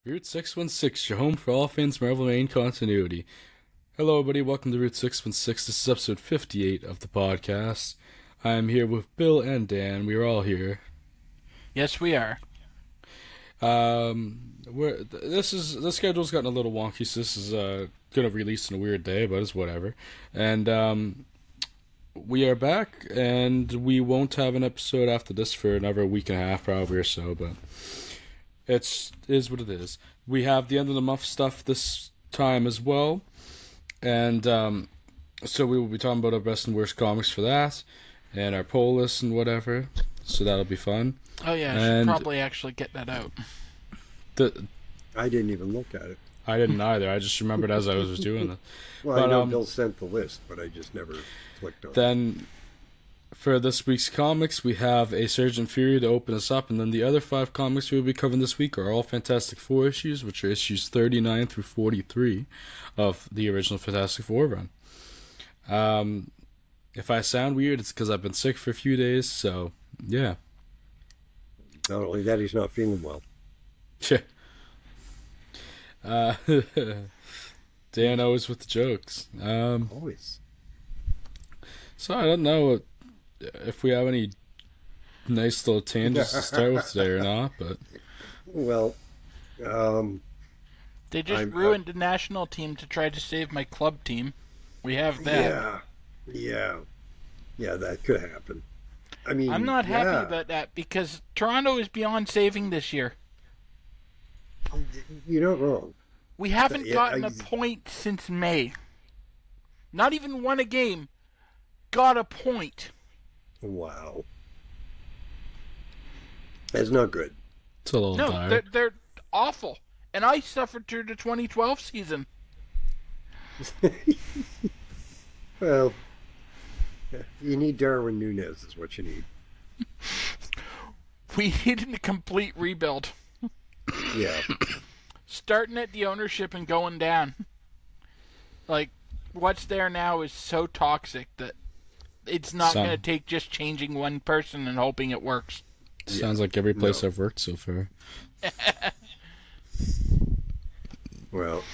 Route 616, your home for all things Marvel main continuity. Hello, everybody. Welcome to Route 616. This is episode 58 of the podcast. I am here with Bill and Dan. We are all here. Yes, we are. The schedule's gotten a little wonky, so this is gonna release on a weird day, but it's whatever. And we are back, and we won't have an episode after this for another week and a half, probably or so. But it is what it is. We have the end of the month stuff this time as well, and so we will be talking about our best and worst comics for that, and our poll list and whatever. So that'll be fun. Oh yeah, I should probably actually get that out. I didn't even look at it. I didn't either. I just remembered as I was doing it. Well, I know Bill sent the list, but I just never clicked on it. Then, for this week's comics, we have a Sergeant Fury to open us up, and then the other 5 comics we'll be covering this week are all Fantastic Four issues, which are issues 39 through 43 of the original Fantastic Four run. If I sound weird, it's because I've been sick for a few days, so yeah. Not only that, he's not feeling well. Dan always with the jokes. Always. So I don't know if we have any nice little tangents to start with today or not, but well, they just ruined the national team to try to save my club team. We have that. Yeah, that could happen. I mean, I'm not happy about that because Toronto is beyond saving this year. You're not wrong. We haven't gotten a point since May. Not even won a game. Got a point. Wow. That's not good. It's a little dire. They're awful. And I suffered through the 2012 season. Well, you need Darwin Núñez is what you need. We needed a complete rebuild. Yeah. Starting at the ownership and going down. Like, what's there now is so toxic that it's not going to take just changing one person and hoping it works. Sounds like every place I've worked so far. Well.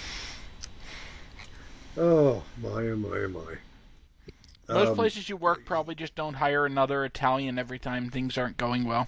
Oh, my, oh, my, oh, my. Most places you work probably just don't hire another Italian every time things aren't going well.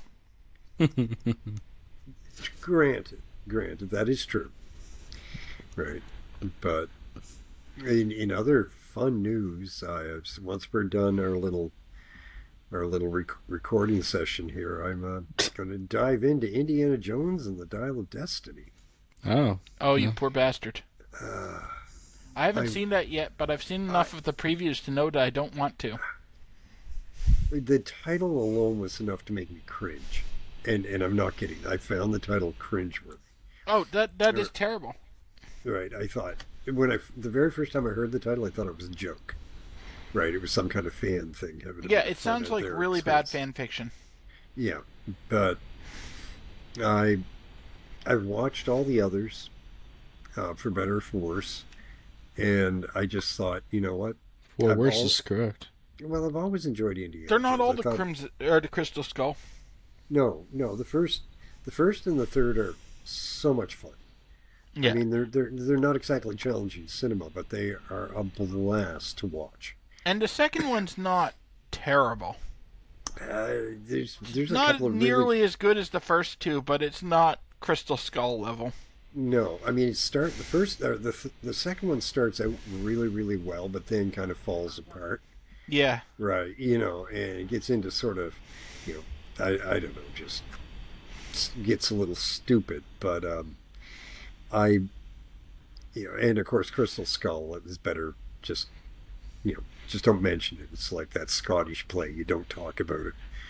Granted, that is true. Right. But in other fun news, once we're done our little recording session here, I'm going to dive into Indiana Jones and the Dial of Destiny. Oh, you poor bastard. I haven't seen that yet, but I've seen enough of the previews to know that I don't want to. The title alone was enough to make me cringe. And I'm not kidding. I found the title cringeworthy. Oh, that is terrible. Right. I thought, the very first time I heard the title, I thought it was a joke. Right. It was some kind of fan thing. Yeah, it sounds like really bad fan fiction. Yeah. But I've watched all the others, for better or for worse. And I just thought, you know what? For worse is correct. Well, I've always enjoyed Indiana. They're not all the Crystal Skull. No. The first and the third are so much fun. Yeah. I mean, they're not exactly challenging cinema, but they are a blast to watch. And the second one's not terrible. There's not a couple of nearly as good as the first two, but it's not Crystal Skull level. No, I mean, the second one starts out really, really well, but then kind of falls apart. Yeah. Right. And it gets into sort of, I don't know, just gets a little stupid. But and of course, Crystal Skull is better. Just don't mention it. It's like that Scottish play. You don't talk about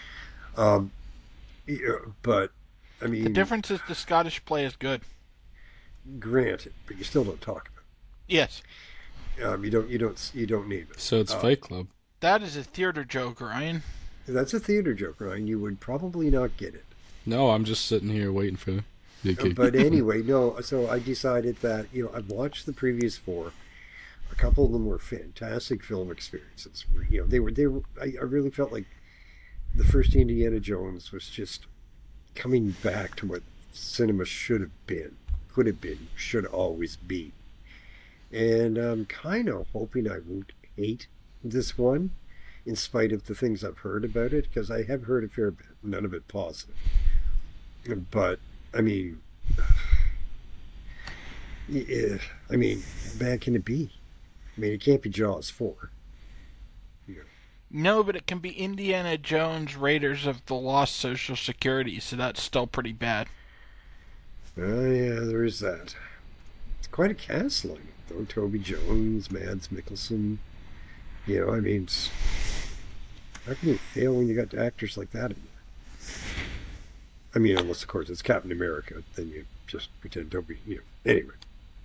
it. But I mean, the difference is the Scottish play is good. Granted, but you still don't talk about it. Yes. You don't need it. So it's Fight Club. That is a theater joke, Ryan. That's a theater joke, Ryan. You would probably not get it. No, I'm just sitting here waiting for you. But anyway, no. So I decided that I've watched the previous 4. A couple of them were fantastic film experiences. They were. I really felt like the first Indiana Jones was just coming back to what cinema should have been. could have been, should always be. And I'm kind of hoping I won't hate this one, in spite of the things I've heard about it, because I have heard a fair bit, none of it positive. But, I mean, yeah, I mean, how bad can it be? I mean, it can't be Jaws 4. Yeah. No, but it can be Indiana Jones, Raiders of the Lost Social Security, so that's still pretty bad. Oh, yeah, there is that. It's quite a cast lineup, though. Toby Jones, Mads Mikkelsen. You know, I mean, how can you fail when you got actors like that in there? I mean, unless, of course, it's Captain America, then you just pretend Toby, you know. Anyway.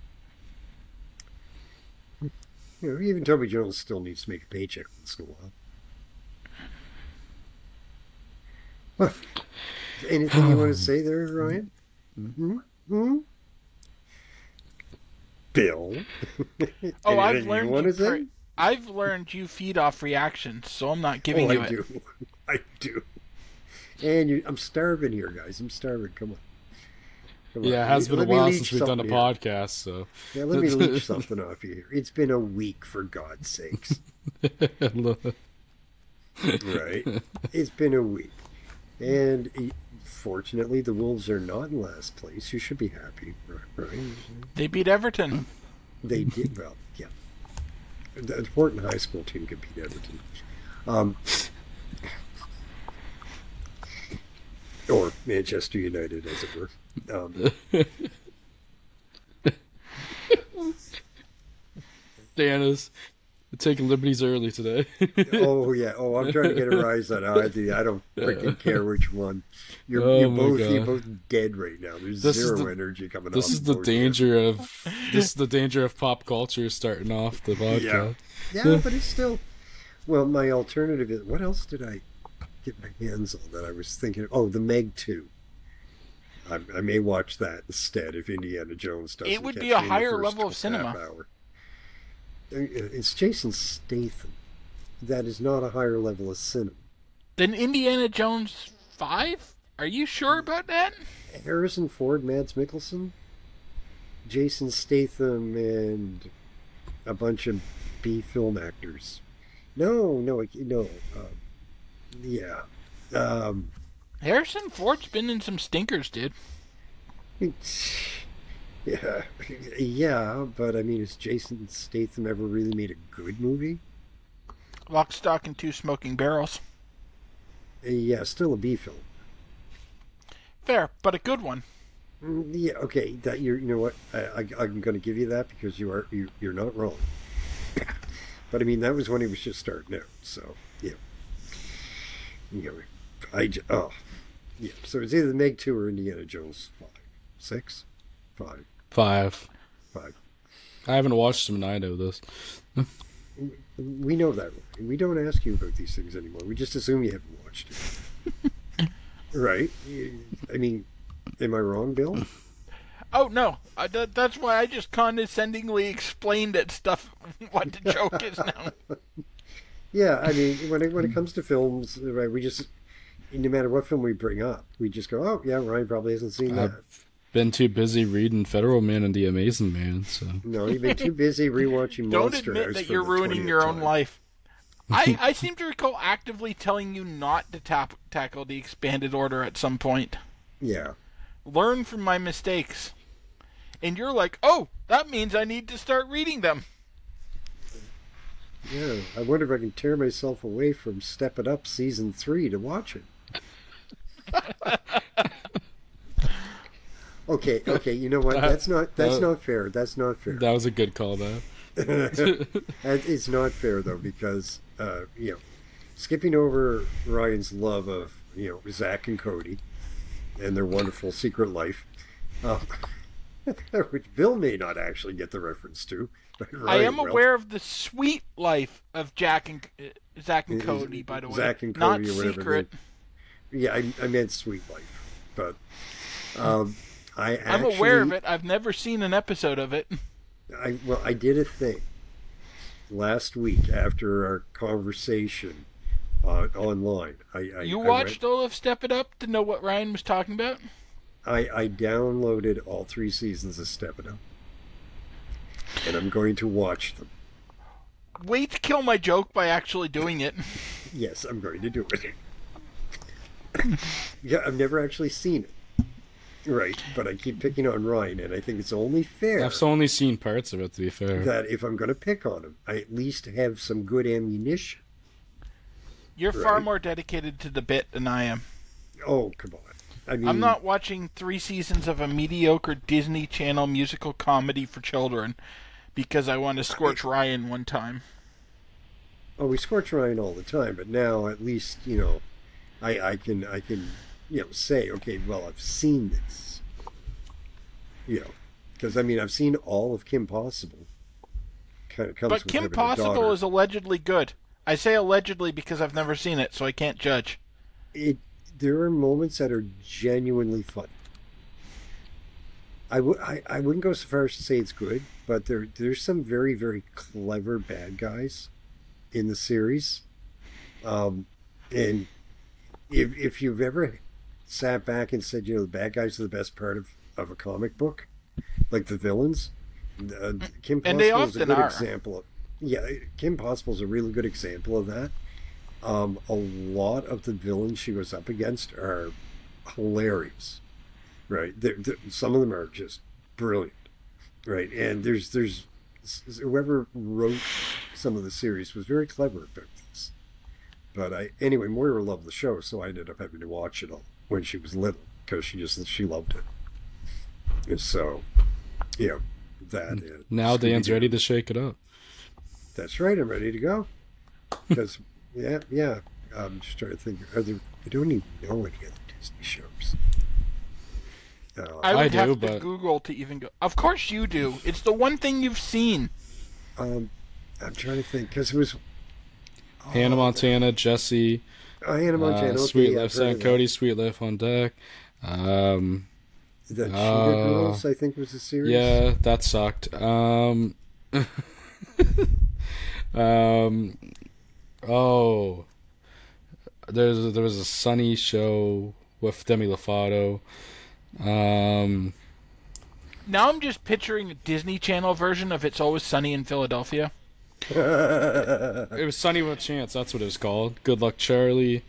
You know, even Toby Jones still needs to make a paycheck once in a while. Well, anything you want to say there, Ryan? Mm-hmm. Bill? Oh, I've learned you feed off reactions, so I'm not giving you it. I do. And I'm starving here, guys. I'm starving. Come on. Yeah, it has been a while since we've done a podcast, so... Yeah, let me leech something off you here. It's been a week, for God's sakes. Right? It's been a week. And fortunately, the Wolves are not in last place. You should be happy, right? They beat Everton. They did, well, yeah. The Horton High School team could beat Everton. Or Manchester United, as it were. Dan is taking liberties early today. Oh, yeah. Oh, I'm trying to get a rise on either. I don't freaking care which one. You're both dead right now. There's zero energy coming off. This is the danger of pop culture starting off the podcast. Yeah, but it's still... Well, my alternative is... What else did I get my hands on that I was thinking of? Oh, the Meg 2. I may watch that instead if Indiana Jones doesn't. It would be a higher level of cinema. It's Jason Statham. That is not a higher level of cinema. Then Indiana Jones 5? Are you sure about that? Harrison Ford, Mads Mikkelsen, Jason Statham, and a bunch of B film actors. No. Yeah. Harrison Ford's been in some stinkers, dude. Yeah, but I mean, has Jason Statham ever really made a good movie? Lock, Stock, and Two Smoking Barrels. Yeah, still a B film. Fair, but a good one. Yeah, okay. That you know what? I'm going to give you that because you're not wrong. But I mean, that was when he was just starting out. So yeah, yeah. So it's either the Meg 2 or Indiana Jones 5, 6, 5. 5. I haven't watched them, and I know this. We know that. We don't ask you about these things anymore. We just assume you haven't watched it. Right? I mean, am I wrong, Bill? Oh, no. That's why I just condescendingly explained at stuff what the joke is now. Yeah, I mean, when it comes to films, right, we just, no matter what film we bring up, we just go, oh, yeah, Ryan probably hasn't seen that. Been too busy reading Federal Man and The Amazing Man, so... No, you've been too busy rewatching Don't Monster admit House that for you're the ruining 20th your time. own life. I seem to recall actively telling you not to tackle the expanded order at some point. Yeah. Learn from my mistakes. And you're like, oh, that means I need to start reading them. Yeah, I wonder if I can tear myself away from Step It Up Season 3 to watch it. Okay, you know what? That's not fair. That's not fair. That was a good call, though. It's not fair, though, because, skipping over Ryan's love of, Zach and Cody and their wonderful secret life, which Bill may not actually get the reference to. But Ryan I am aware of the sweet life of Zach and Cody, by the way. Zach and not Cody, or whatever. secret. Yeah, I meant sweet life, but I'm aware of it. I've never seen an episode of it. I did a thing last week after our conversation online. You watched all of Step It Up to know what Ryan was talking about? I downloaded all 3 seasons of Step It Up, and I'm going to watch them. Wait to kill my joke by actually doing it. Yes, I'm going to do it. Yeah, I've never actually seen it. Right, but I keep picking on Ryan, and I think it's only fair. I've only seen parts of it, to be fair. That if I'm going to pick on him, I at least have some good ammunition. You're far more dedicated to the bit than I am. Oh, come on. I mean, I'm not watching 3 seasons of a mediocre Disney Channel musical comedy for children because I want to scorch Ryan one time. Oh, we scorch Ryan all the time, but now at least, I can say, okay, well, I've seen this. Because, I've seen all of Kim Possible. Kind of comes but with Kim having a Possible daughter. is allegedly good. I say allegedly because I've never seen it, so I can't judge. There are moments that are genuinely funny. I wouldn't go so far as to say it's good, but there's some very, very clever bad guys in the series. And if you've ever sat back and said, the bad guys are the best part of a comic book, like the villains, Kim Possible is a good example of. Yeah, Kim Possible is a really good example of that. A lot of the villains she goes up against are hilarious, right? Some of them are just brilliant, right? And there's whoever wrote some of the series was very clever about this. But anyway, Moira loved the show, so I ended up having to watch it all when she was little because she loved it. And so, that. Now Dan's ready to shake it up. That's right. I'm ready to go. Because, yeah. I'm just trying to think. I don't even know any other Disney shows. I would have do, to Google to even go. Of course you do. It's the one thing you've seen. I'm trying to think. Because it was... Hannah Montana, Jessie. Hannah Montana. Sweet Life, Sam Cody, Sweet Life on Deck. The Cheetah Girls, I think, was the series. Yeah, that sucked. There was a Sunny show with Demi Lovato. Now I'm just picturing a Disney Channel version of It's Always Sunny in Philadelphia. It was Sunny with a Chance. That's what it was called. Good Luck Charlie.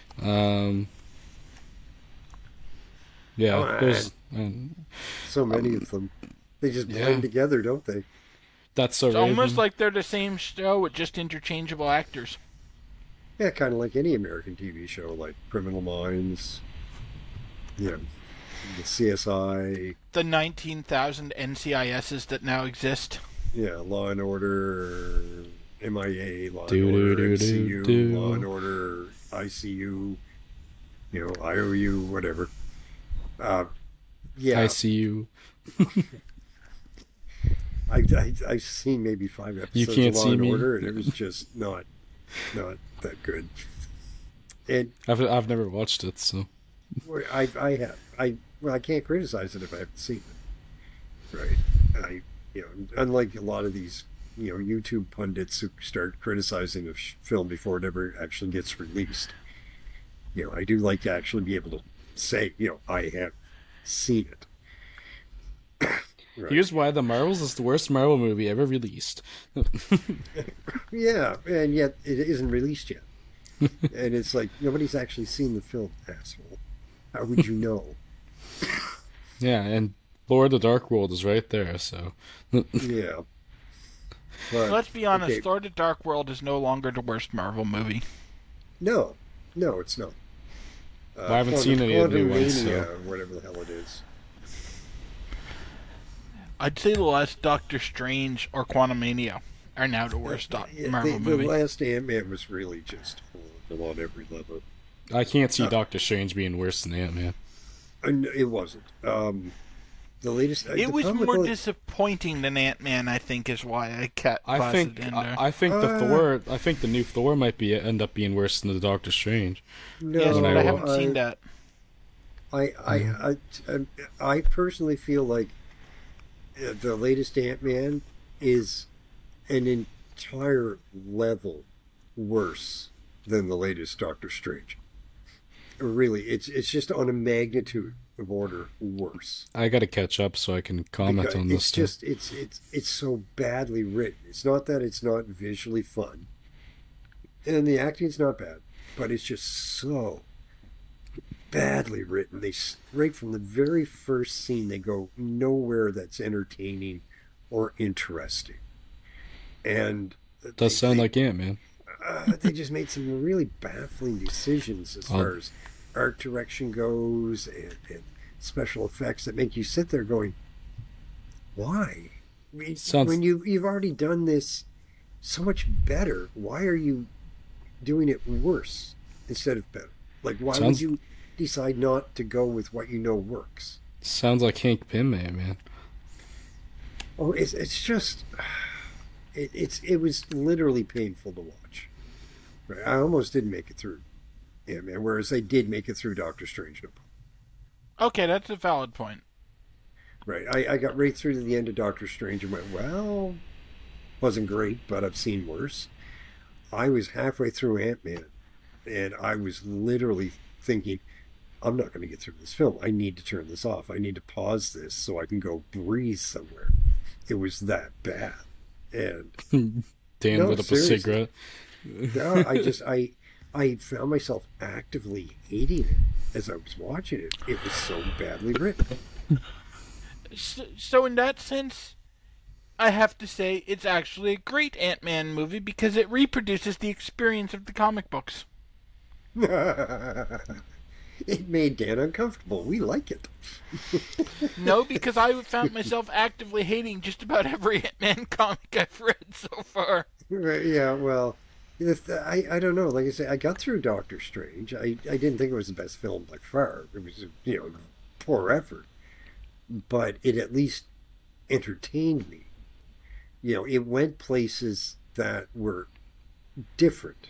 There's so many of them. They just blend together, don't they? That's so. It's almost like they're the same show with just interchangeable actors. Yeah, kind of like any American TV show, like Criminal Minds. The CSI. The 19,000 NCISs that now exist. Yeah, Law and Order, MIA, Law and Order, NCU, Law and Order, ICU, IOU, whatever. ICU. I've seen maybe 5 episodes You can't of Law see and me. Order, and it was just not that good. And I've never watched it, so I have. I can't criticize it if I haven't seen it. Right. Unlike a lot of these, YouTube pundits who start criticizing a film before it ever actually gets released. I do like to actually be able to say, I have seen it. Right. Here's why The Marvels is the worst Marvel movie ever released. Yeah, and yet it isn't released yet. And it's like, nobody's actually seen the film, asshole. How would you know? Yeah, and Lord of the Dark World is right there, so... Yeah. But, Let's be honest, okay. Thor: The Dark World is no longer the worst Marvel movie. No, it's not. I haven't seen any of the new ones, so... Quantumania, or whatever the hell it is. I'd say the last Doctor Strange or Quantumania are now the worst Marvel movie. The last Ant-Man was really just horrible on every level. I can't see Doctor Strange being worse than Ant-Man. It wasn't. The latest. It was more disappointing than Ant-Man, I think, is why I kept. I think the Thor. I think the new Thor might end up being worse than the Doctor Strange. No, yes, but I haven't seen that. I personally feel like the latest Ant-Man is an entire level worse than the latest Doctor Strange. Really, it's just on a magnitude of Order worse. I got to catch up so I can comment Because on this. it's so badly written. It's not that it's not visually fun, and the acting's not bad, but it's just so badly written. They right from the very first scene, they go nowhere that's entertaining or interesting, and Does sound like Ant-Man. they just made some really baffling decisions as far as art direction goes and special effects that make you sit there going, why? When you've already done this so much better, why are you doing it worse instead of better? Like, why would you decide not to go with what you know works? Sounds like Hank Pym, man. Oh, it's just... It was literally painful to watch. Right? I almost didn't make it through Ant-Man, whereas I did make it through Doctor Strange. Okay, that's a valid point. Right. I got right through to the end of Doctor Strange and went, well, wasn't great, but I've seen worse. I was halfway through Ant-Man, and I was literally thinking, I'm not going to get through this film. I need to turn this off. I need to pause this so I can go breathe somewhere. It was that bad. And Dan lit up a cigarette. No, I found myself actively hating it as I was watching it. It was so badly written. So in that sense, I have to say it's actually a great Ant-Man movie because it reproduces the experience of the comic books. It made Dan uncomfortable. We like it. No, because I found myself actively hating just about every Ant-Man comic I've read so far. Yeah, well, I don't know. Like I say, I got through Doctor Strange. I didn't think it was the best film by far. It was, poor effort. But it at least entertained me. It went places that were different.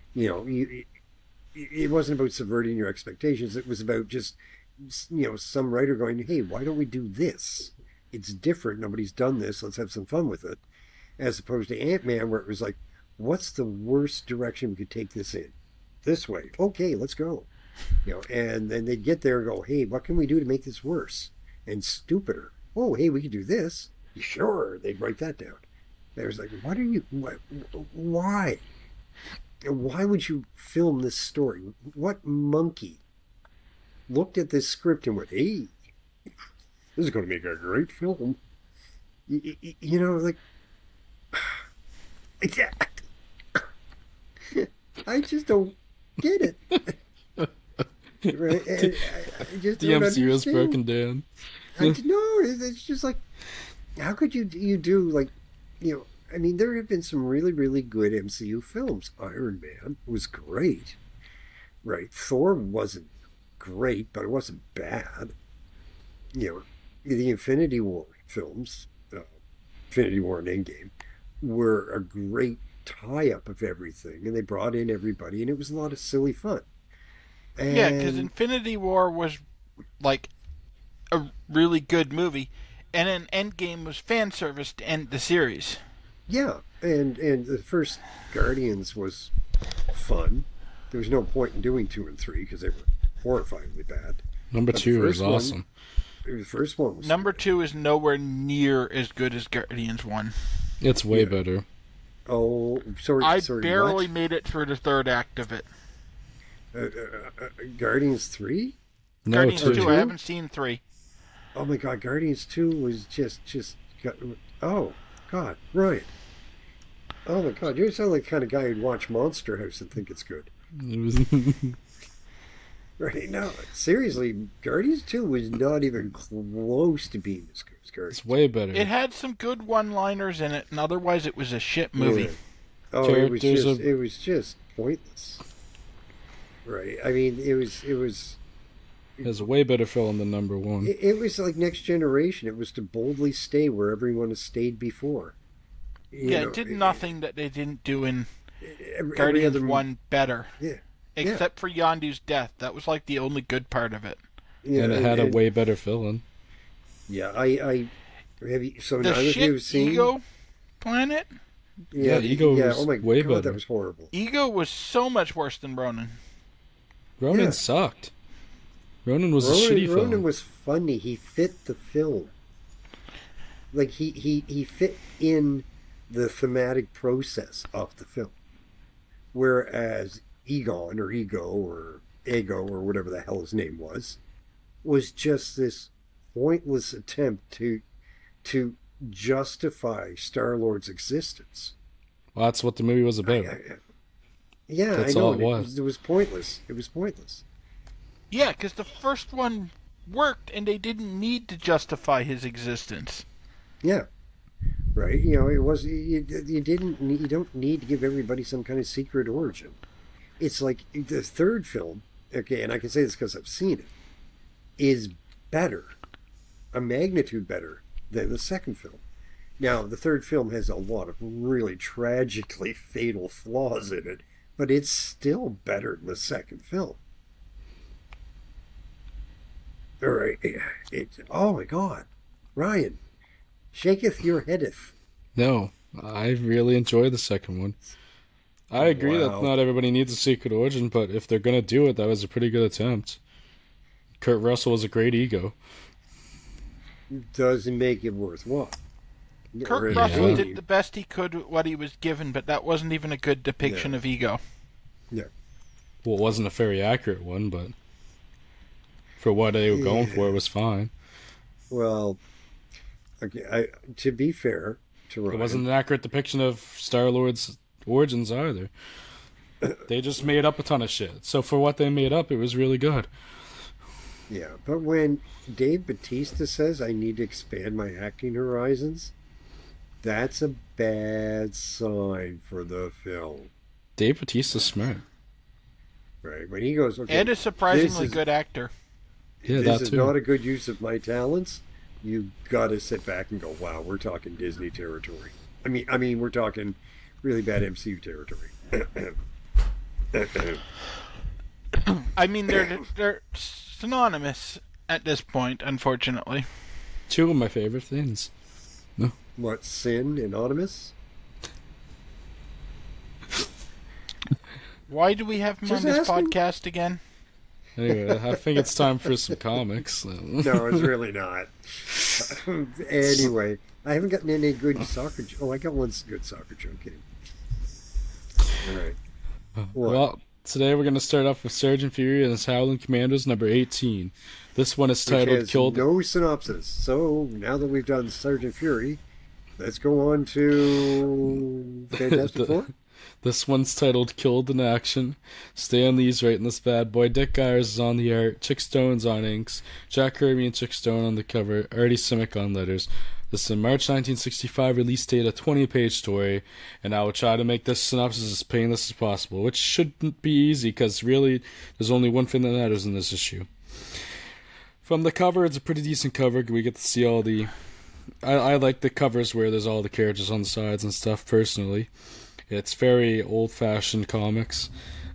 It wasn't about subverting your expectations. It was about just, some writer going, hey, why don't we do this? It's different. Nobody's done this. Let's have some fun with it. As opposed to Ant-Man, where it was like, what's the worst direction we could take this in? This way. Okay, let's go. And then they'd get there and go, hey, what can we do to make this worse and stupider? Oh, hey, we could do this. Sure. They'd write that down. They was like, why? Why would you film this story? What monkey looked at this script and went, hey, this is going to make a great film? I just don't get it. Right? I just the don't MCU is understand. broken down. It's just like, how could you do, like, I mean, there have been some really, really good MCU films. Iron Man was great, right? Thor wasn't great, but it wasn't bad. The Infinity War films, Infinity War and Endgame, were a great tie-up of everything, and they brought in everybody, and it was a lot of silly fun. And... Yeah, because Infinity War was, like, a really good movie, and then Endgame was fan service to end the series. Yeah, and the first Guardians was fun. There was no point in doing 2 and 3 because they were horrifyingly bad. Number 2 is awesome. The first one was Number 2 is nowhere near as good as Guardians 1. It's way better. Oh, sorry. I sorry, barely what? made it through the third act of it. Guardians 3? No, Guardians 2. 2, I haven't seen 3. Oh my God, Guardians 2 was just. Oh God, Ryan. Oh my God, you sound like the kind of guy who'd watch Monster House and think it's good. Right? No, seriously, Guardians 2 was not even close to being as good as Guardians. It's way better. It had some good one-liners in it, and otherwise it was a shit movie. Yeah. Oh, it was just pointless. Right? I mean, it was. It's a way better film than number 1. It was like Next Generation. It was to boldly stay where everyone has stayed before. It did nothing that they didn't do in every Guardians other 1 better. Yeah. Except for Yondu's death. That was like the only good part of it. Yeah, and it had a way better villain. Yeah, I have you, so the none of you shit have seen Ego Planet? Yeah, Ego was oh my way God, better. that was horrible. Ego was so much worse than Ronan. Ronan Yeah. sucked. Ronan was a shitty film. Ronan was funny. He fit the film. Like, he fit in the thematic process of the film. Whereas Egon, or Ego, or Ego, or whatever the hell his name was just this pointless attempt to justify Star-Lord's existence. Well, that's what the movie was about. Yeah, That's I know. all it was. It was pointless. It was pointless. Yeah, because the first one worked, and they didn't need to justify his existence. Yeah, right. You know, it was you don't need to give everybody some kind of secret origin. It's like the third film. Okay, and I can say this because I've seen it. Is better, a magnitude better than the second film. Now, the third film has a lot of really tragically fatal flaws in it, but it's still better than the second film. All right. Oh my God. Ryan, shaketh your headeth. No, I really enjoyed the second one. I agree that not everybody needs a secret origin, but if they're going to do it, that was a pretty good attempt. Kurt Russell was a great Ego. Doesn't make it worthwhile. Kurt Russell did the best he could with what he was given, but that wasn't even a good depiction of Ego. Yeah. Well, it wasn't a very accurate one, but for what they were going for, it was fine. Well, okay, to be fair to Ryan, it wasn't an accurate depiction of Star-Lord's origins either. They just made up a ton of shit. So for what they made up, it was really good. Yeah, but when Dave Bautista says I need to expand my acting horizons, that's a bad sign for the film. Dave Bautista's smart. Right, when he goes, okay, and a surprisingly good actor. Yeah, this is not a good use of my talents. You got to sit back and go, wow, we're talking Disney territory. I mean, we're talking really bad MCU territory. I mean, they're synonymous at this point, unfortunately. Two of my favorite things. No. What, Sin and Anonymous? Why do we have him on this podcast again? Anyway, I think it's time for some comics. No, it's really not. Anyway, I haven't gotten any good soccer. I got one good soccer joke in. All right. Well, today we're going to start off with Sergeant Fury and his Howling Commandos number 18. This one is titled "Killed." No synopsis. So now that we've done Sergeant Fury, let's go on to Fantastic Four. This one's titled "Killed in Action." Stan Lee's writing this bad boy. Dick Gyers is on the art. Chick Stone's on inks. Jack Kirby and Chick Stone on the cover. Artie Simic on letters. This is a March 1965 release date, a 20-page story, and I will try to make this synopsis as painless as possible, which shouldn't be easy because really there's only one thing that matters in this issue. From the cover, it's a pretty decent cover. We get to see all the... I like the covers where there's all the characters on the sides and stuff, personally. It's very old-fashioned comics.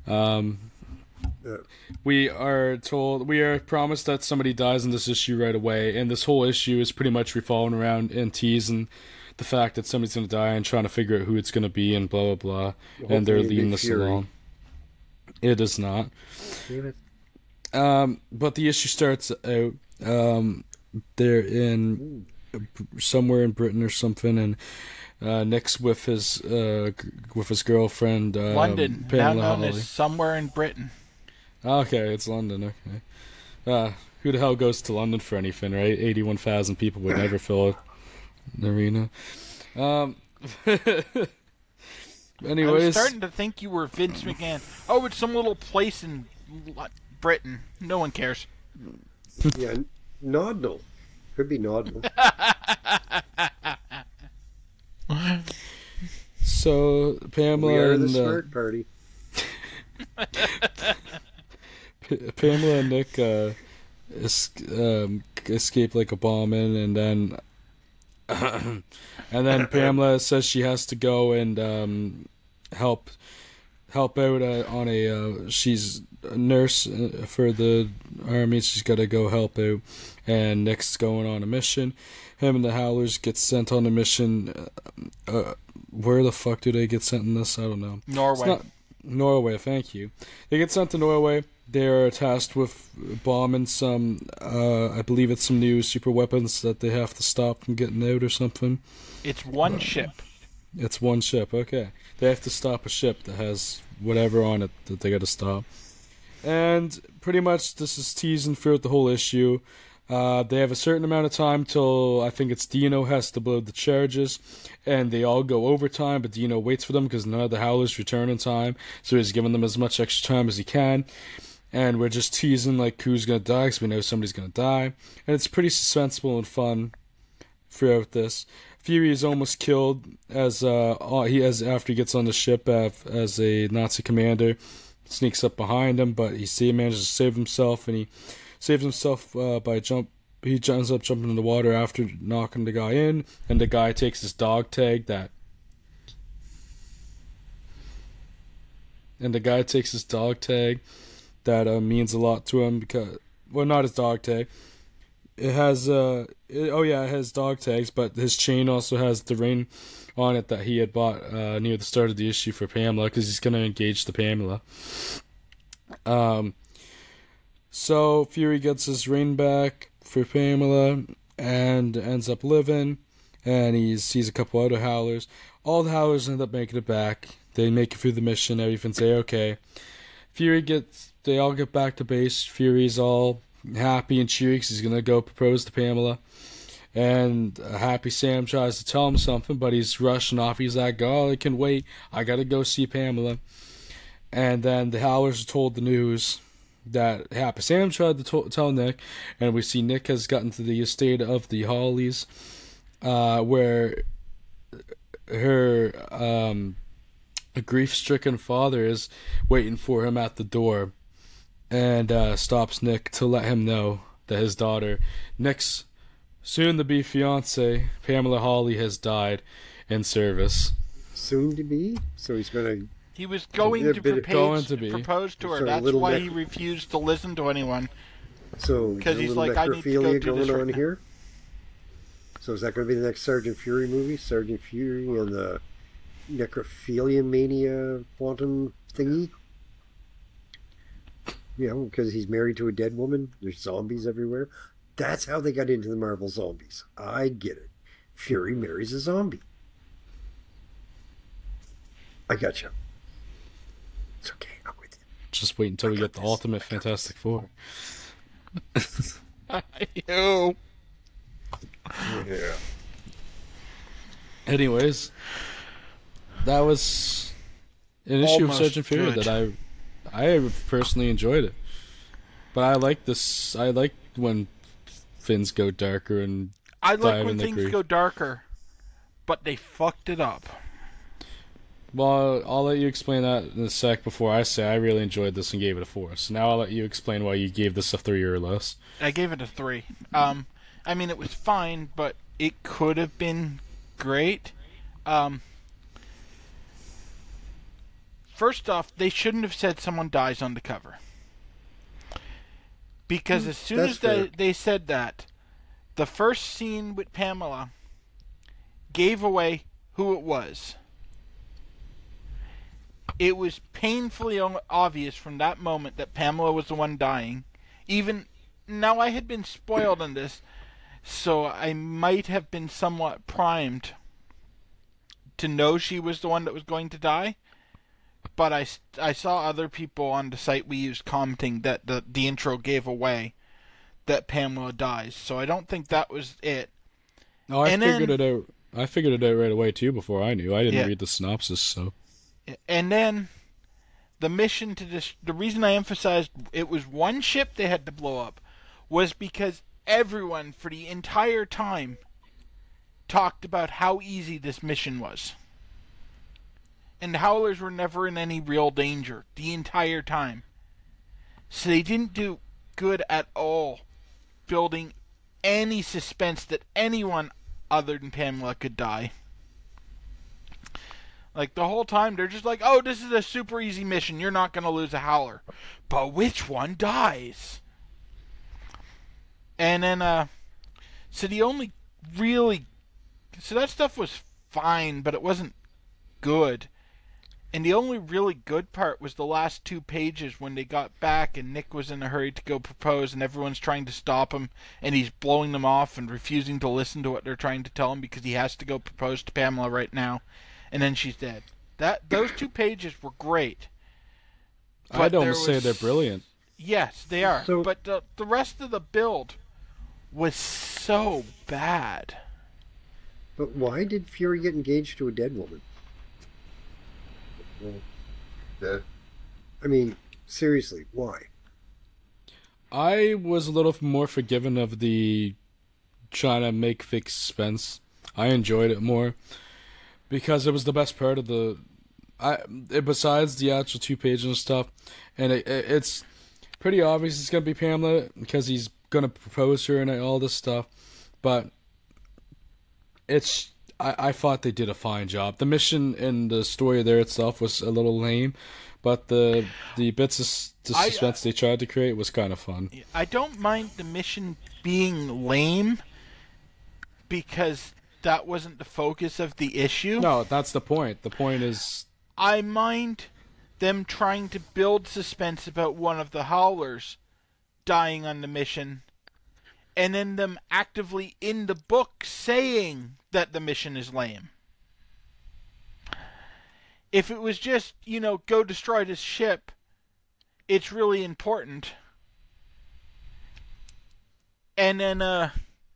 We are promised that somebody dies in this issue right away, and this whole issue is pretty much revolving around and teasing the fact that somebody's going to die and trying to figure out who it's going to be and blah, blah, blah. Hopefully and they're leading us along. It is not. But the issue starts out, they're in somewhere in Britain or something, and Nick's with his girlfriend, London, Pamela now known Holly. as somewhere in Britain. Okay, it's London. Okay, who the hell goes to London for anything, right? 81,000 people would never fill an arena. Anyways, I was starting to think you were Vince McMahon. Oh, it's some little place in Britain. No one cares. Yeah, Nodnell. Could be Nodnell. So Pamela we are and the smart party. Pamela and Nick escape like a bombing, and then Pamela says she has to go and help out on a she's a nurse for the army. She's got to go help out, and Nick's going on a mission. Him and the Howlers get sent on a mission. Where the fuck do they get sent in this? I don't know. Norway. Norway, thank you. They get sent to Norway. They're tasked with bombing some, I believe it's some new super weapons that they have to stop from getting out or something. It's one ship. It's one ship, okay. They have to stop a ship that has whatever on it that they gotta stop. And pretty much this is teasing throughout the whole issue. They have a certain amount of time till I think it's Dino has to blow the charges, and they all go overtime, but Dino waits for them because none of the Howlers return in time, so he's giving them as much extra time as he can. And we're just teasing like who's gonna die because we know somebody's gonna die, and it's pretty suspenseful and fun throughout this. Fury is almost killed as after he gets on the ship as a Nazi commander sneaks up behind him, but he manages to save himself, and he saves himself by he ends up jumping in the water after knocking the guy in, and the guy takes his dog tag that means a lot to him because, well, not his dog tag. It has it has dog tags, but his chain also has the ring on it that he had bought near the start of the issue for Pamela because he's gonna engage the Pamela. So Fury gets his ring back for Pamela and ends up living, and he sees a couple other Howlers. All the Howlers end up making it back. They make it through the mission. Everything's okay. They all get back to base. Fury's all happy and cheery because he's gonna go propose to Pamela. And Happy Sam tries to tell him something, but he's rushing off. He's like, "Oh, I can wait. I gotta go see Pamela." And then the Howlers are told the news that Happy Sam tried to tell Nick, and we see Nick has gotten to the estate of the Hollies, where her grief-stricken father is waiting for him at the door, and stops Nick to let him know that his daughter, Nick's soon-to-be fiance, Pamela Holly, has died in service. Soon to be? So he's going to... He was going to propose to her. That's why he refused to listen to anyone. So because he's like, I need to go do this going on here. So is that going to be the next Sergeant Fury movie? Sergeant Fury and the necrophilia mania quantum thingy? You know, because he's married to a dead woman. There's zombies everywhere. That's how they got into the Marvel zombies. I get it. Fury marries a zombie. I gotcha. It's okay. I'm with you. Just wait until we get the Ultimate Fantastic Four. Ew. Yeah. Anyways, that was an issue of Sergeant Fury that I personally enjoyed it. But I like this. I like when things go darker and I like when things go darker, but they fucked it up. Well, I'll let you explain that in a sec before I say I really enjoyed this and gave it a 4. So now I'll let you explain why you gave this a 3 or less. I gave it a 3. I mean, it was fine, but it could have been great. First off, they shouldn't have said someone dies on the cover. Because as soon as they said that, the first scene with Pamela gave away who it was. It was painfully obvious from that moment that Pamela was the one dying. Even now, I had been spoiled on this, so I might have been somewhat primed to know she was the one that was going to die. But I saw other people on the site we used commenting that the intro gave away that Pamela dies. So I don't think that was it. No, I figured it out. I figured it out right away too before I knew. I didn't read the synopsis, so. And then the mission to this, the reason I emphasized it was one ship they had to blow up was because everyone for the entire time talked about how easy this mission was. And the Howlers were never in any real danger the entire time. So they didn't do good at all building any suspense that anyone other than Pamela could die. Like, the whole time, they're just like, oh, this is a super easy mission. You're not going to lose a Howler. But which one dies? And then, so the only really... So that stuff was fine, but it wasn't good. And the only really good part was the last 2 pages when they got back and Nick was in a hurry to go propose and everyone's trying to stop him and he's blowing them off and refusing to listen to what they're trying to tell him because he has to go propose to Pamela right now. And then she's dead. Those 2 pages were great. I don't say they're brilliant. Yes, they are. But the rest of the build was so bad. But why did Fury get engaged to a dead woman? I mean, seriously, why? I was a little more forgiving of the trying to make fake suspense. I enjoyed it more because it was the best part of the. Besides the actual 2 pages and stuff, and it's pretty obvious it's gonna be Pamela because he's gonna propose to her and all this stuff, but I thought they did a fine job. The mission and the story there itself was a little lame, but the bits of suspense they tried to create was kind of fun. I don't mind the mission being lame because that wasn't the focus of the issue. No, that's the point. The point is... I mind them trying to build suspense about one of the Howlers dying on the mission, and then them actively in the book saying that the mission is lame. If it was just, go destroy this ship, it's really important. And then, the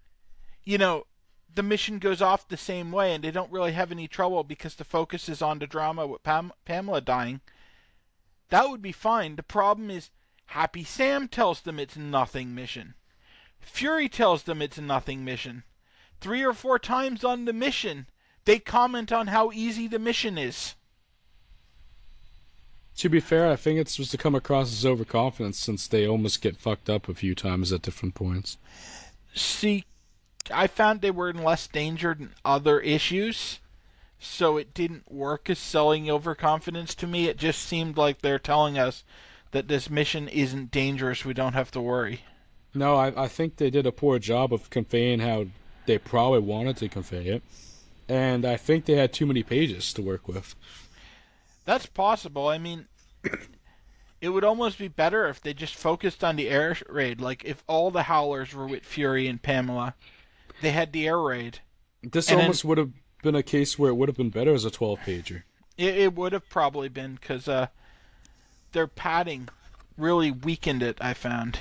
mission goes off the same way and they don't really have any trouble because the focus is on the drama with Pamela dying. That would be fine. The problem is Happy Sam tells them it's a nothing mission. Fury tells them it's a nothing mission. 3 or 4 times on the mission, they comment on how easy the mission is. To be fair, I think it's supposed to come across as overconfidence since they almost get fucked up a few times at different points. See, I found they were in less danger than other issues, so it didn't work as selling overconfidence to me. It just seemed like they're telling us that this mission isn't dangerous, we don't have to worry. No, I think they did a poor job of conveying how they probably wanted to convey it, and I think they had too many pages to work with. That's possible. I mean, it would almost be better if they just focused on the air raid. Like, if all the Howlers were with Fury and Pamela, they had the air raid. This almost would have been a case where it would have been better as a 12-pager. It would have probably been, because their padding really weakened it, I found.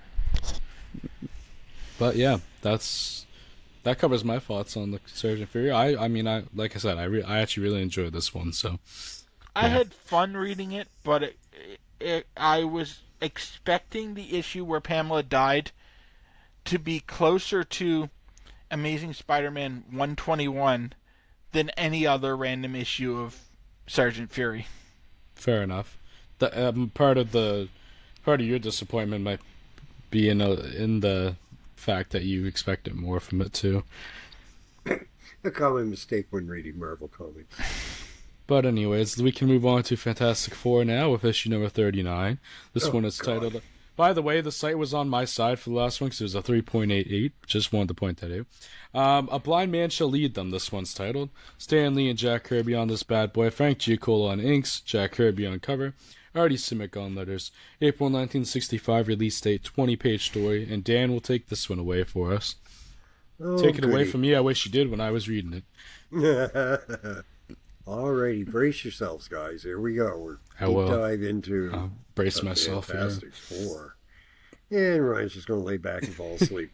But yeah, that covers my thoughts on the Sergeant Fury. I mean, like I said, I actually really enjoyed this one. So I had fun reading it, but I was expecting the issue where Pamela died to be closer to Amazing Spider-Man 121 than any other random issue of Sergeant Fury. Fair enough. The part of your disappointment might be in the fact that you expected more from it too. A common mistake when reading Marvel comics. But anyways, we can move on to Fantastic Four now with issue number 39. This one is titled... By the way, the site was on my side for the last one because it was a 3.88. Just wanted to point that out. A Blind Man Shall Lead Them, this one's titled. Stan Lee and Jack Kirby on this bad boy. Frank Giacola on inks. Jack Kirby on cover. Artie Simek on letters. April 1965 release date, 20-page story. And Dan will take this one away for us. Take it away from me. I wish you did when I was reading it. Alrighty, brace yourselves, guys. Here we go. We're deep dive into brace myself. Fantastic Four. And Ryan's just going to lay back and fall asleep.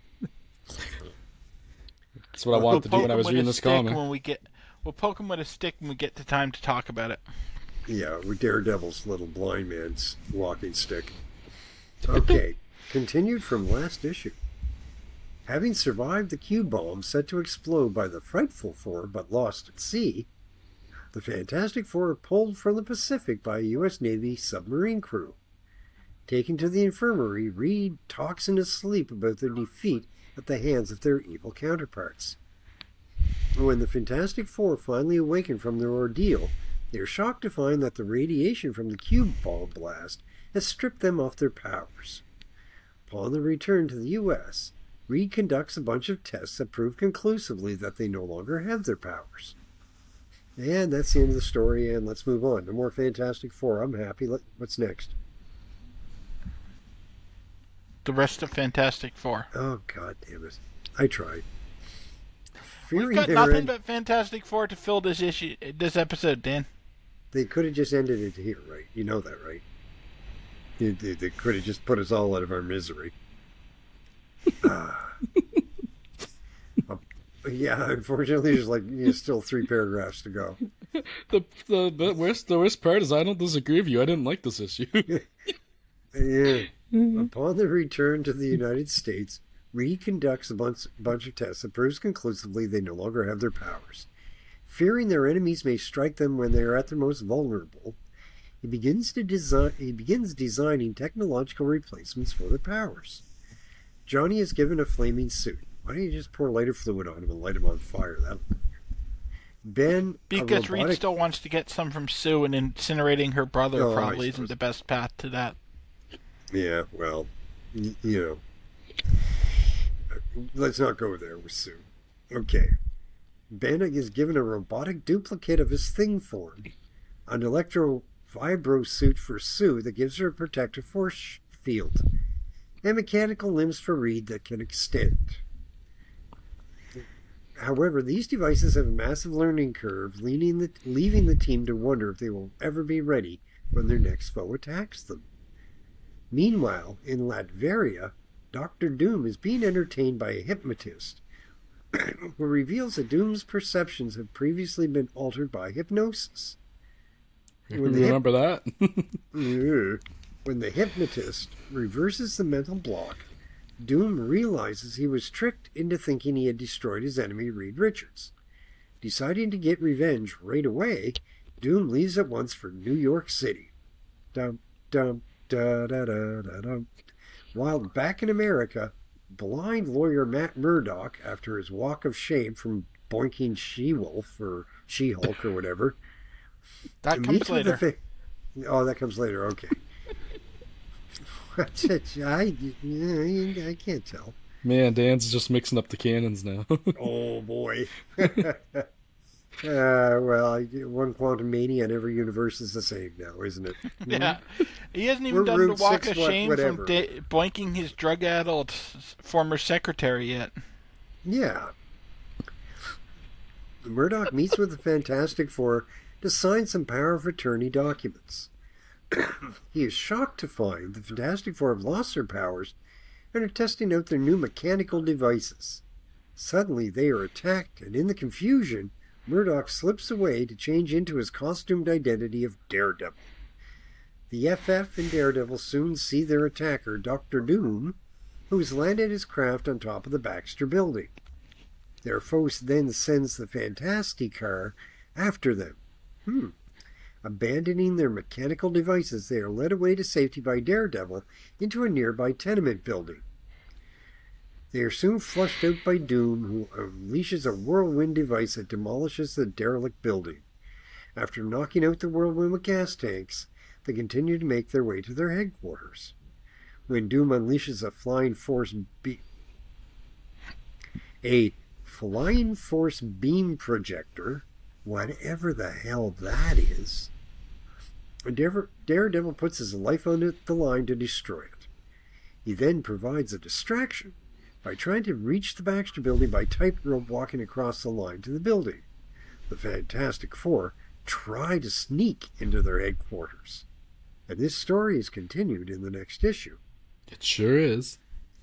That's what I wanted to do when I was reading this comic. We'll poke him with a stick when we get to time to talk about it. Yeah, we're Daredevil's little blind man's walking stick. Okay, continued from last issue. Having survived the Q-bomb set to explode by the Frightful Four but lost at sea, the Fantastic Four are pulled from the Pacific by a U.S. Navy submarine crew. Taken to the infirmary, Reed talks in his sleep about their defeat at the hands of their evil counterparts. When the Fantastic Four finally awaken from their ordeal, they are shocked to find that the radiation from the Q-bomb blast has stripped them of their powers. Upon their return to the U.S., Reed conducts a bunch of tests that prove conclusively that they no longer have their powers. And that's the end of the story, and let's move on. No more Fantastic Four. I'm happy. What's next? The rest of Fantastic Four. Oh, God damn it. I tried. We've got nothing but Fantastic Four to fill this episode, Dan. They could have just ended it here, right? You know that, right? They could have just put us all out of our misery. Yeah, unfortunately, there's still 3 paragraphs to go. The worst part is I don't disagree with you. I didn't like this issue. Yeah. Upon their return to the United States, Reed conducts a bunch of tests that proves conclusively they no longer have their powers. Fearing their enemies may strike them when they are at their most vulnerable, he begins designing technological replacements for their powers. Johnny is given a flaming suit. Why don't you just pour lighter fluid on him and light him on fire? Ben, because Reed still wants to get some from Sue, and incinerating her brother probably isn't the best path to that. Yeah, well, let's not go there with Sue. Okay. Ben is given a robotic duplicate of his thing form, an electro-vibro suit for Sue that gives her a protective force field, and mechanical limbs for Reed that can extend. However, these devices have a massive learning curve, leaving the team to wonder if they will ever be ready when their next foe attacks them. Meanwhile, in Latveria, Dr. Doom is being entertained by a hypnotist who reveals that Doom's perceptions have previously been altered by hypnosis. Remember that? When the hypnotist reverses the mental block, Doom realizes he was tricked into thinking he had destroyed his enemy, Reed Richards. Deciding to get revenge right away, Doom leaves at once for New York City. Dum, dum, da, da, da, da, dum. While back in America, blind lawyer Matt Murdock, after his walk of shame from boinking She-Wolf or She-Hulk or whatever... That comes later. That comes later, okay. I can't tell. Man, Dan's just mixing up the canons now. Oh, boy. Well, one Quantum Mania in every universe is the same now, isn't it? Yeah. He hasn't even done the walk of shame from boinking his drug-addled former secretary yet. Yeah. Murdoch meets with the Fantastic Four to sign some power of attorney documents. He is shocked to find the Fantastic Four have lost their powers and are testing out their new mechanical devices. Suddenly they are attacked, and in the confusion, Murdoch slips away to change into his costumed identity of Daredevil. The FF and Daredevil soon see their attacker, Dr. Doom, who has landed his craft on top of the Baxter building. Their foe then sends the Fantastic Car after them. Abandoning their mechanical devices, they are led away to safety by Daredevil into a nearby tenement building. They are soon flushed out by Doom, who unleashes a whirlwind device that demolishes the derelict building. After knocking out the whirlwind with gas tanks, they continue to make their way to their headquarters. When Doom unleashes a flying force beam projector, whatever the hell that is, Daredevil puts his life on the line to destroy it. He then provides a distraction by trying to reach the Baxter building by tightrope walking across the line to the building. The Fantastic Four try to sneak into their headquarters. And this story is continued in the next issue. It sure is.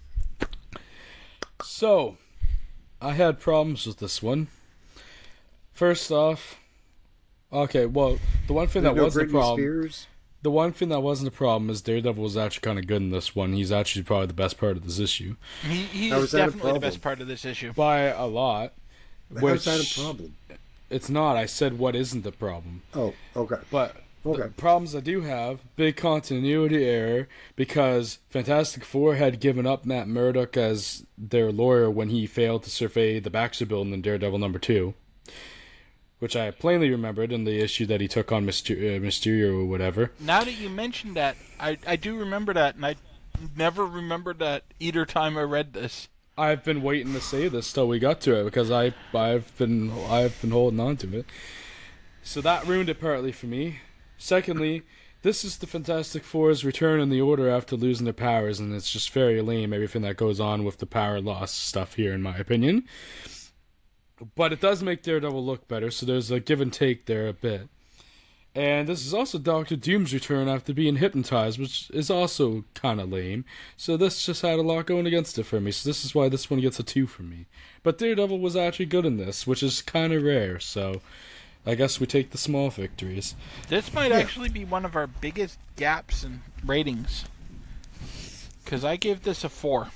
So, I had problems with this one. First off, okay, well, the one thing that wasn't a problem. The one thing that wasn't a problem is Daredevil was actually kind of good in this one. He's actually probably the best part of this issue. He's definitely the best part of this issue. By a lot. How's that a problem? It's not. I said what isn't the problem. Oh, okay. But the problems I do have, big continuity error, because Fantastic Four had given up Matt Murdock as their lawyer when he failed to survey the Baxter building in Daredevil #2. Which I plainly remembered in the issue that he took on Mysterio or whatever. Now that you mentioned that, I do remember that, and I never remembered that either time I read this. I've been waiting to say this till we got to it because I've been holding on to it. So that ruined it partly for me. Secondly, this is the Fantastic Four's return in the Order after losing their powers, and it's just very lame, everything that goes on with the power loss stuff here, in my opinion. But it does make Daredevil look better, so there's a give and take there a bit. And this is also Doctor Doom's return after being hypnotized, which is also kind of lame. So this just had a lot going against it for me, so this is why this one gets a 2 from me. But Daredevil was actually good in this, which is kind of rare, so I guess we take the small victories. This might actually be one of our biggest gaps in ratings. Because I gave this a 4.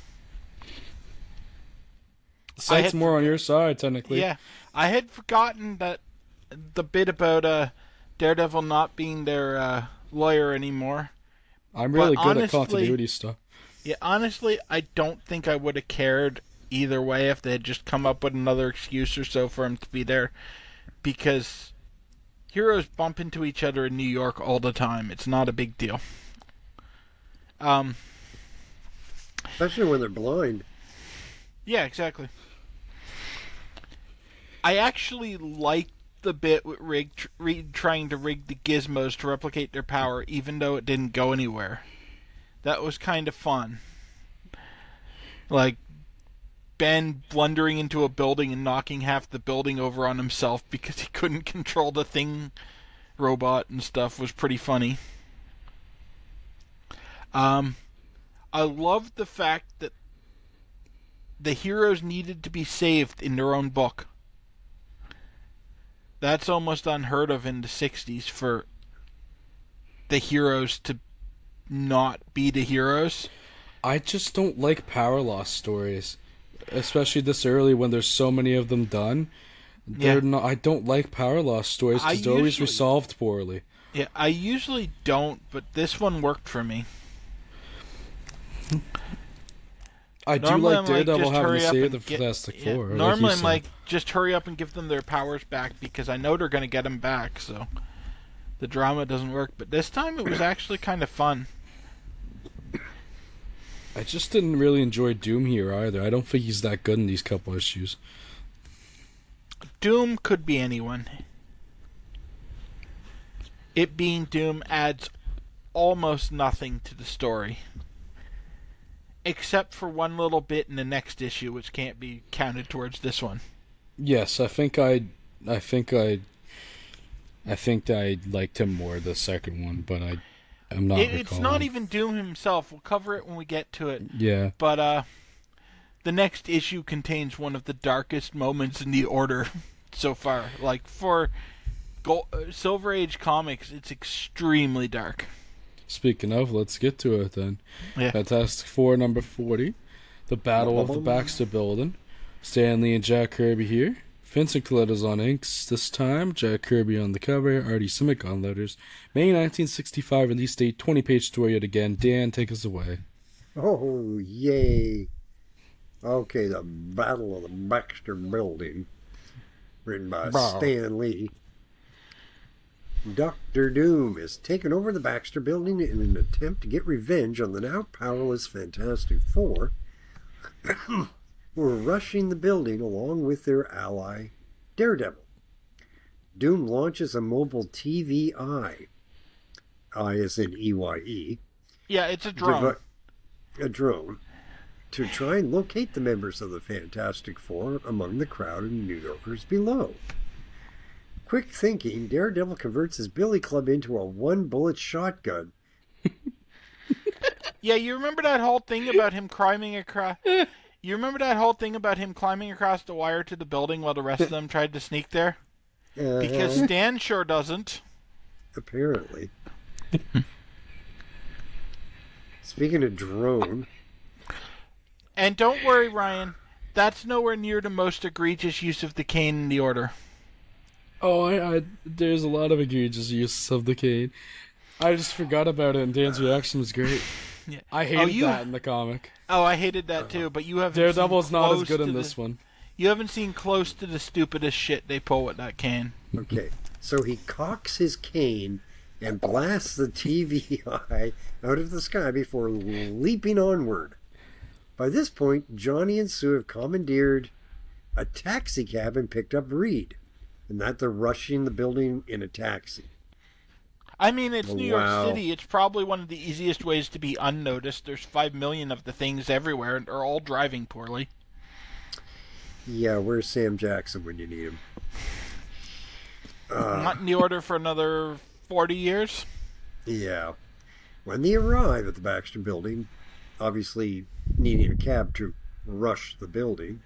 Sight's more on your side, technically. Yeah. I had forgotten that the bit about Daredevil not being their lawyer anymore. I'm really good at continuity stuff. Yeah, honestly, I don't think I would have cared either way if they had just come up with another excuse or so for him to be there. Because heroes bump into each other in New York all the time. It's not a big deal. Especially when they're blind. Yeah, exactly. I actually liked the bit with Reed trying to rig the gizmos to replicate their power, even though it didn't go anywhere. That was kind of fun. Like, Ben blundering into a building and knocking half the building over on himself because he couldn't control the thing robot and stuff was pretty funny. I loved the fact that the heroes needed to be saved in their own book. That's almost unheard of in the 60s for the heroes to not be the heroes. I just don't like power loss stories, especially this early when there's so many of them done. They're not. I don't like power loss stories because they're always resolved poorly. Yeah, I usually don't, but this one worked for me. I do like Daredevil having to save the Fantastic Four. Normally I'm like, just hurry up and give them their powers back because I know they're going to get them back, so the drama doesn't work. But this time it was actually kind of fun. I just didn't really enjoy Doom here either. I don't think he's that good in these couple issues. Doom could be anyone. It being Doom adds almost nothing to the story. Except for one little bit in the next issue, which can't be counted towards this one. Yes, I think I liked him more the second one, but I'm not. It's not even Doom himself. We'll cover it when we get to it. Yeah. But the next issue contains one of the darkest moments in the Order so far. Like for Silver Age comics, it's extremely dark. Speaking of, let's get to it then. Yeah. Fantastic Four number 40, The Battle of the Baxter Building. Stan Lee and Jack Kirby here. Vincent Coletta's on inks this time. Jack Kirby on the cover. Artie Simic on letters. May 1965 release date. 20-page story yet again. Dan, take us away. Oh, yay. Okay, The Battle of the Baxter Building. Written by Stan Lee. Dr. Doom has taken over the Baxter Building in an attempt to get revenge on the now powerless Fantastic Four, who are rushing the building along with their ally, Daredevil. Doom launches a mobile TV eye. I as in EYE. Yeah, it's a drone. A drone. To try and locate the members of the Fantastic Four among the crowd of New Yorkers below. Quick thinking, Daredevil converts his billy club into a one-bullet shotgun. Yeah, you remember that whole thing about him climbing across... You remember that whole thing about him climbing across the wire to the building while the rest of them tried to sneak there? Because Stan sure doesn't. Apparently. Speaking of drone... And don't worry, Ryan. That's nowhere near the most egregious use of the cane in the Order. Oh, there's a lot of egregious uses of the cane. I just forgot about it, and Dan's reaction was great. Yeah. I hated that in the comic. Oh, I hated that too, but you haven't Daredevil's not as good in this one. You haven't seen close to the stupidest shit they pull with that cane. Okay, so he cocks his cane and blasts the TV eye out of the sky before leaping onward. By this point, Johnny and Sue have commandeered a taxi cab and picked up Reed. and that they're rushing the building in a taxi. I mean, it's New York Wow. City. It's probably one of the easiest ways to be unnoticed. There's 5 million of the things everywhere, and they're all driving poorly. Yeah, where's Sam Jackson when you need him? Not in the order for another 40 years. Yeah. When they arrive at the Baxter building, obviously needing a cab to rush the building,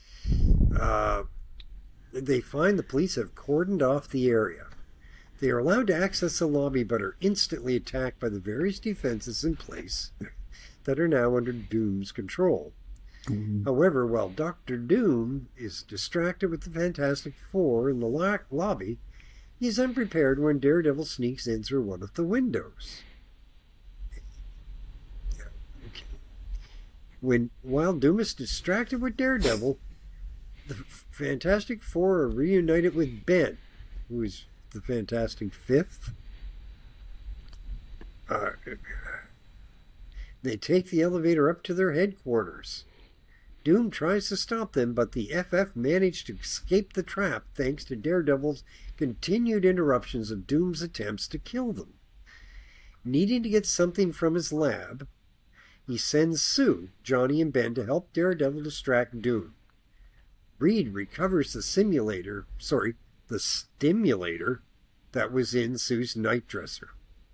they find the police have cordoned off the area. They are allowed to access the lobby but are instantly attacked by the various defenses in place that are now under Doom's control. However, while Dr. Doom is distracted with the Fantastic Four in the lobby, he is unprepared when Daredevil sneaks in through one of the windows. While Doom is distracted with Daredevil, the Fantastic Four are reunited with Ben, who is the Fantastic Fifth. They take the elevator up to their headquarters. Doom tries to stop them, but the FF manage to escape the trap thanks to Daredevil's continued interruptions of Doom's attempts to kill them. Needing to get something from his lab, he sends Sue, Johnny, and Ben to help Daredevil distract Doom. Reed recovers the stimulator that was in Sue's night dresser.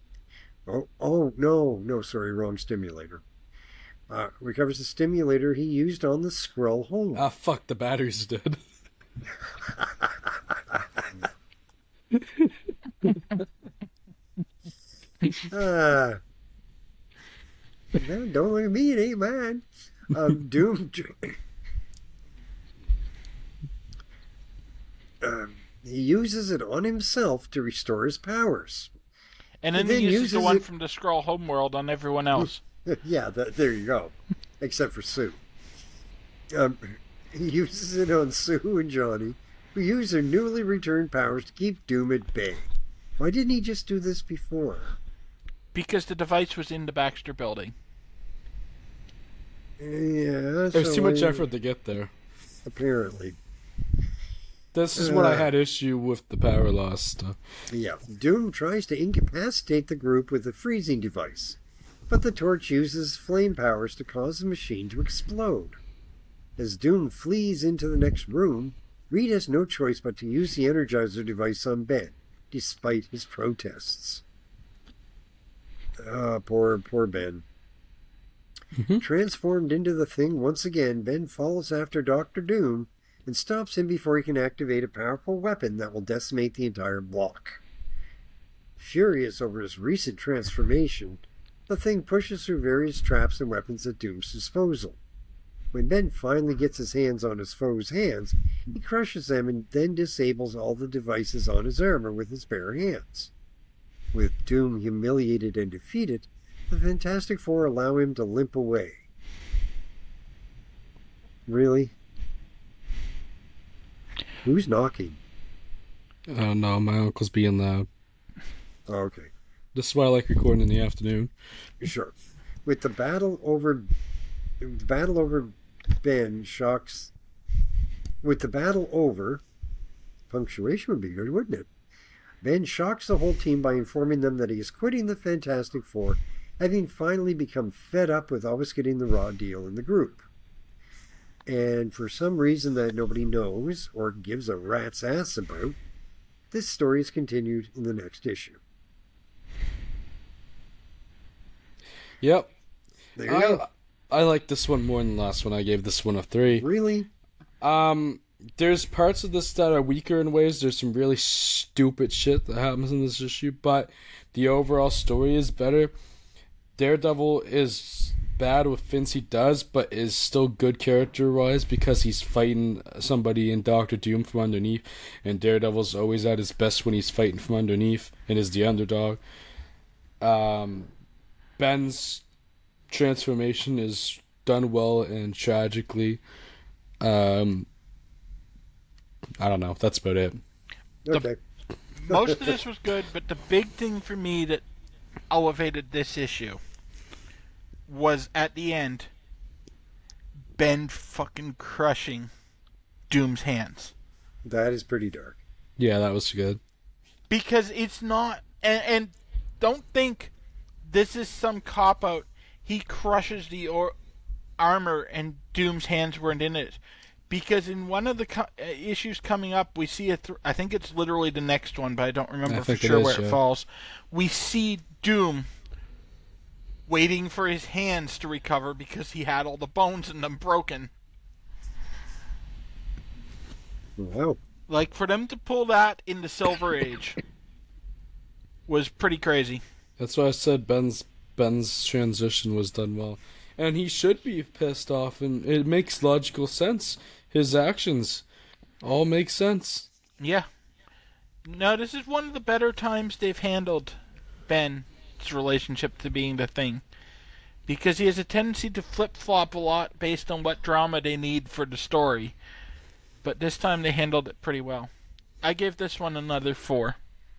Wrong stimulator. Recovers the stimulator he used on the Skrull home. Ah, fuck, the battery's dead. Don't look at me, it ain't mine. Doom. He uses it on himself to restore his powers. And then he uses the one from the Skrull homeworld on everyone else. Yeah, there you go. Except for Sue. He uses it on Sue and Johnny, who use their newly returned powers to keep Doom at bay. Why didn't he just do this before? Because the device was in the Baxter building. Yeah, It was too much effort to get there. Apparently. This is what I had issue with the power loss stuff. Yeah, Doom tries to incapacitate the group with a freezing device, but the torch uses flame powers to cause the machine to explode. As Doom flees into the next room, Reed has no choice but to use the Energizer device on Ben, despite his protests. Poor Ben. Transformed into the Thing once again, Ben follows after Dr. Doom and stops him before he can activate a powerful weapon that will decimate the entire block. Furious over his recent transformation, the Thing pushes through various traps and weapons at Doom's disposal. When Ben finally gets his hands on his foe's hands, he crushes them and then disables all the devices on his armor with his bare hands. With Doom humiliated and defeated, the Fantastic Four allow him to limp away. Really? Who's knocking? Oh no, my uncle's being loud. Oh, okay. This is why I like recording in the afternoon. Sure. With the battle over Ben shocks. With the battle over, punctuation would be good, wouldn't it? Ben shocks the whole team by informing them that he is quitting the Fantastic Four, having finally become fed up with always getting the raw deal in the group. And for some reason that nobody knows or gives a rat's ass about, this story is continued in the next issue. Yep. There you go. I like this one more than the last one. I gave this one a 3. Really? There's parts of this that are weaker in ways. There's some really stupid shit that happens in this issue, but the overall story is better. Daredevil is bad with things he does, but is still good character-wise because he's fighting somebody in Doctor Doom from underneath, and Daredevil's always at his best when he's fighting from underneath and is the underdog. Ben's transformation is done well and tragically. I don't know. That's about it. Okay. Most of this was good, but the big thing for me that elevated this issue was at the end, Ben fucking crushing Doom's hands. That is pretty dark. Yeah, that was good. Because it's not, and don't think this is some cop out. He crushes the armor and Doom's hands weren't in it. Because in one of the issues coming up, we see I think it's literally the next one, but I don't remember for sure where it falls. We see Doom waiting for his hands to recover because he had all the bones in them broken. Wow. Like, for them to pull that in the Silver Age was pretty crazy. That's why I said Ben's transition was done well. And he should be pissed off, and it makes logical sense. His actions all make sense. Yeah. No, this is one of the better times they've handled Ben's relationship to being the Thing. Because he has a tendency to flip-flop a lot based on what drama they need for the story. But this time they handled it pretty well. I gave this one another 4.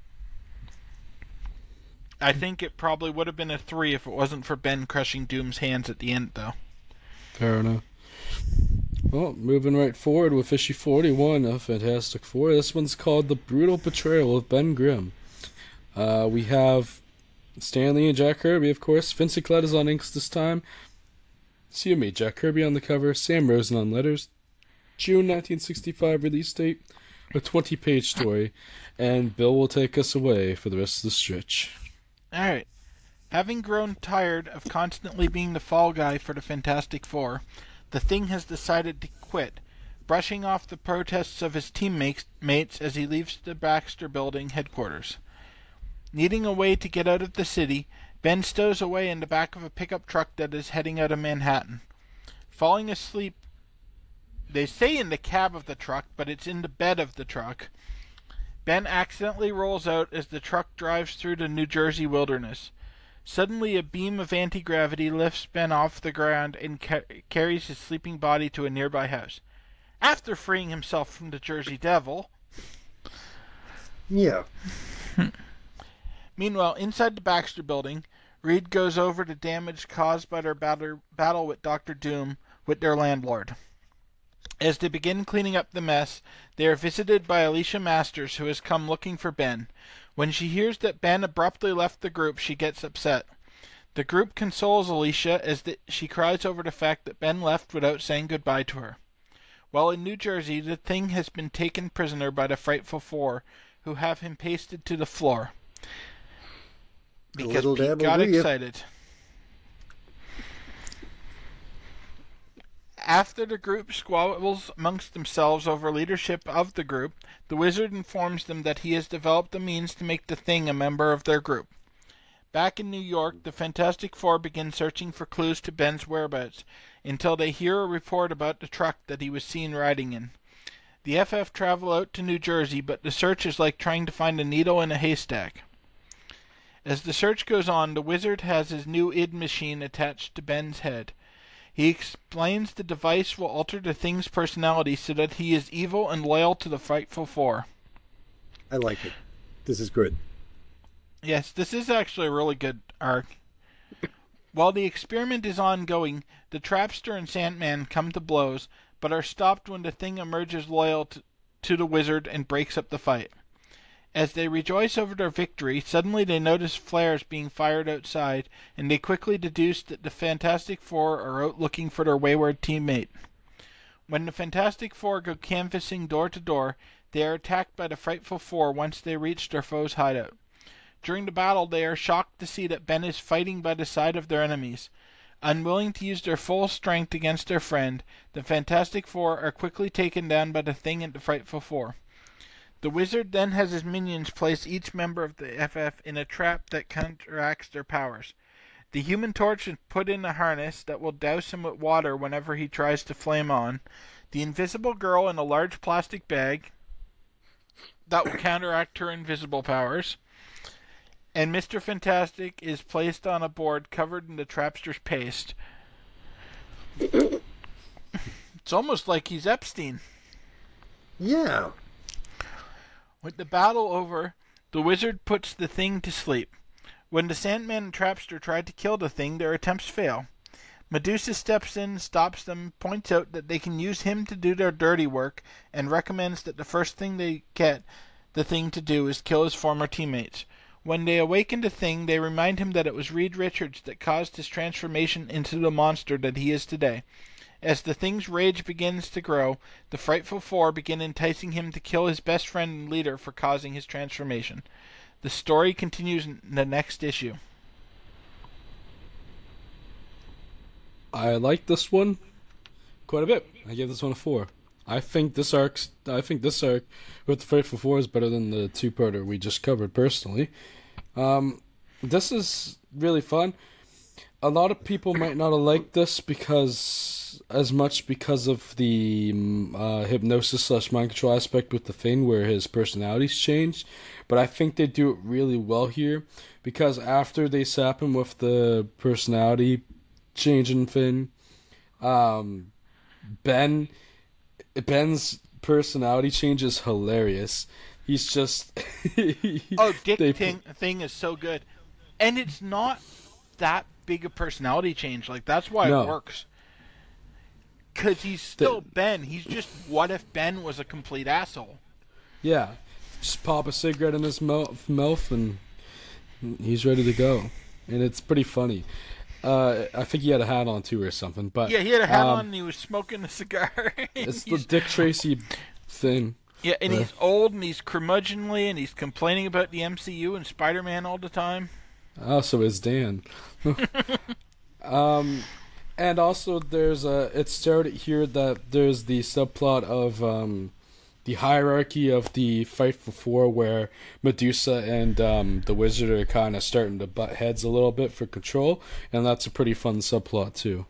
I think it probably would have been a 3 if it wasn't for Ben crushing Doom's hands at the end, though. Fair enough. Well, moving right forward with issue 41 of Fantastic Four. This one's called The Brutal Betrayal of Ben Grimm. We have Stan Lee and Jack Kirby, of course. Vince Colette is on inks this time. Jack Kirby on the cover. Sam Rosen on letters. June 1965 release date. A 20-page story. And Bill will take us away for the rest of the stretch. Alright. Having grown tired of constantly being the fall guy for the Fantastic Four, the Thing has decided to quit, brushing off the protests of his teammates as he leaves the Baxter Building headquarters. Needing a way to get out of the city, Ben stows away in the back of a pickup truck that is heading out of Manhattan. Falling asleep, they say in the cab of the truck, but it's in the bed of the truck, Ben accidentally rolls out as the truck drives through the New Jersey wilderness. Suddenly, a beam of anti-gravity lifts Ben off the ground and carries his sleeping body to a nearby house. After freeing himself from the Jersey Devil... Yeah. Meanwhile, inside the Baxter Building, Reed goes over the damage caused by their battle with Dr. Doom with their landlord. As they begin cleaning up the mess, they are visited by Alicia Masters, who has come looking for Ben. When she hears that Ben abruptly left the group, she gets upset. The group consoles Alicia as she cries over the fact that Ben left without saying goodbye to her. While in New Jersey, the Thing has been taken prisoner by the Frightful Four, who have him pasted to the floor. Because Pete got excited. After the group squabbles amongst themselves over leadership of the group, the Wizard informs them that he has developed a means to make the Thing a member of their group. Back in New York, the Fantastic Four begin searching for clues to Ben's whereabouts, until they hear a report about the truck that he was seen riding in. The FF travel out to New Jersey, but the search is like trying to find a needle in a haystack. As the search goes on, the Wizard has his new id machine attached to Ben's head. He explains the device will alter the Thing's personality so that he is evil and loyal to the Frightful Four. I like it. This is good. Yes, this is actually a really good arc. While the experiment is ongoing, the Trapster and Sandman come to blows, but are stopped when the Thing emerges loyal to the Wizard and breaks up the fight. As they rejoice over their victory, suddenly they notice flares being fired outside, and they quickly deduce that the Fantastic Four are out looking for their wayward teammate. When the Fantastic Four go canvassing door to door, they are attacked by the Frightful Four once they reach their foe's hideout. During the battle, they are shocked to see that Ben is fighting by the side of their enemies. Unwilling to use their full strength against their friend, the Fantastic Four are quickly taken down by the Thing and the Frightful Four. The Wizard then has his minions place each member of the FF in a trap that counteracts their powers. The Human Torch is put in a harness that will douse him with water whenever he tries to flame on. The Invisible Girl in a large plastic bag that will counteract her invisible powers. And Mr. Fantastic is placed on a board covered in the Trapster's paste. It's almost like he's Epstein. Yeah. With the battle over, the Wizard puts the Thing to sleep. When the Sandman and Trapster try to kill the Thing, their attempts fail. Medusa steps in, stops them, points out that they can use him to do their dirty work, and recommends that the first thing they get, the thing to do is kill his former teammates. When they awaken the thing, they remind him that it was Reed Richards that caused his transformation into the monster that he is today. As the thing's rage begins to grow, the Frightful Four begin enticing him to kill his best friend and leader for causing his transformation. The story continues in the next issue. I like this one quite a bit. I give this one a 4. I think this arc with the Frightful Four is better than the two-parter we just covered personally. This is really fun. A lot of people might not have liked this because of the hypnosis/mind control aspect with the Thing, where his personality's changed. But I think they do it really well here, because after they sap him with the personality changing thing, Ben's personality change is hilarious. He's just Thing is so good, and it's not that big a personality change. Like, that's why it works. Because he's still Ben. He's just, what if Ben was a complete asshole? Yeah. Just pop a cigarette in his mouth and he's ready to go. And it's pretty funny. I think he had a hat on too or something. But yeah, he had a hat on and he was smoking a cigar. It's the Dick Tracy thing. Yeah, and he's old and he's curmudgeonly and he's complaining about the MCU and Spider-Man all the time. Oh, so is Dan. And also it started here that there's the subplot of the hierarchy of the Frightful Four, where Medusa and the Wizard are kind of starting to butt heads a little bit for control, and that's a pretty fun subplot too.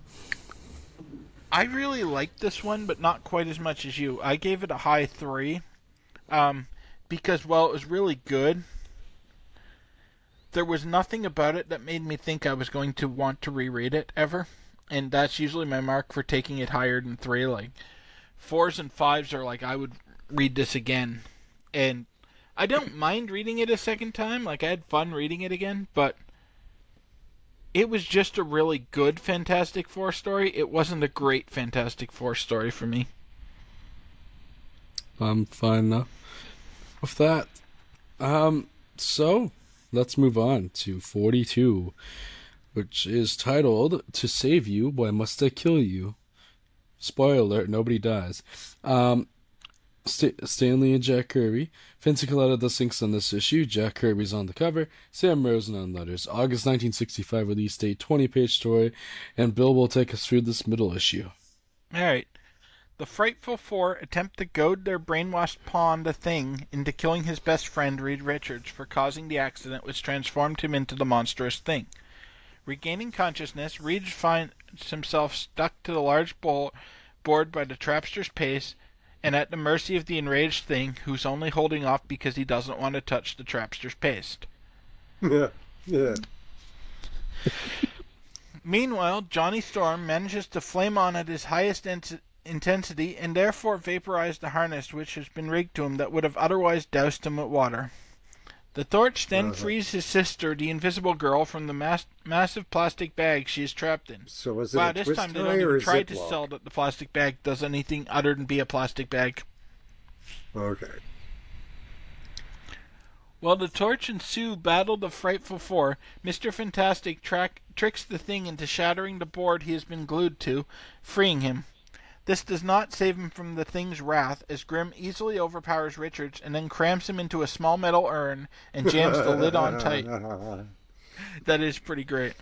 I really liked this one, but not quite as much as you. I gave it a high 3, because while it was really good, there was nothing about it that made me think I was going to want to reread it ever, and that's usually my mark for taking it higher than 3. Like 4s and 5s are like, I would read this again, and I don't mind reading it a second time. Like, I had fun reading it again, but it was just a really good Fantastic Four story. It wasn't a great Fantastic Four story for me. I'm fine enough with that. So let's move on to 42, which is titled "To Save You, Why Must I Kill You?" Spoiler alert, nobody dies. Stanley and Jack Kirby. Vince Coletta does inks on this issue. Jack Kirby's on the cover. Sam Rosen on letters. August 1965 release date, 20-page story, and Bill will take us through this middle issue. Alright. The Frightful Four attempt to goad their brainwashed pawn, the Thing, into killing his best friend, Reed Richards, for causing the accident which transformed him into the monstrous Thing. Regaining consciousness, Reed finds himself stuck to the large board by the Trapster's pace, and at the mercy of the enraged Thing, who's only holding off because he doesn't want to touch the Trapster's paste. Yeah. Meanwhile, Johnny Storm manages to flame on at his highest intensity and therefore vaporize the harness which has been rigged to him that would have otherwise doused him with water. The Torch then frees his sister, the Invisible Girl, from the massive plastic bag she is trapped in. So was it a this twist time they tie don't or even a try to Ziploc? sell that the plastic bag does anything other than be a plastic bag. Okay. While the Torch and Sue battle the Frightful Four, Mr. Fantastic tricks the Thing into shattering the board he has been glued to, freeing him. This does not save him from the Thing's wrath, as Grimm easily overpowers Richards and then crams him into a small metal urn and jams the lid on tight. That is pretty great.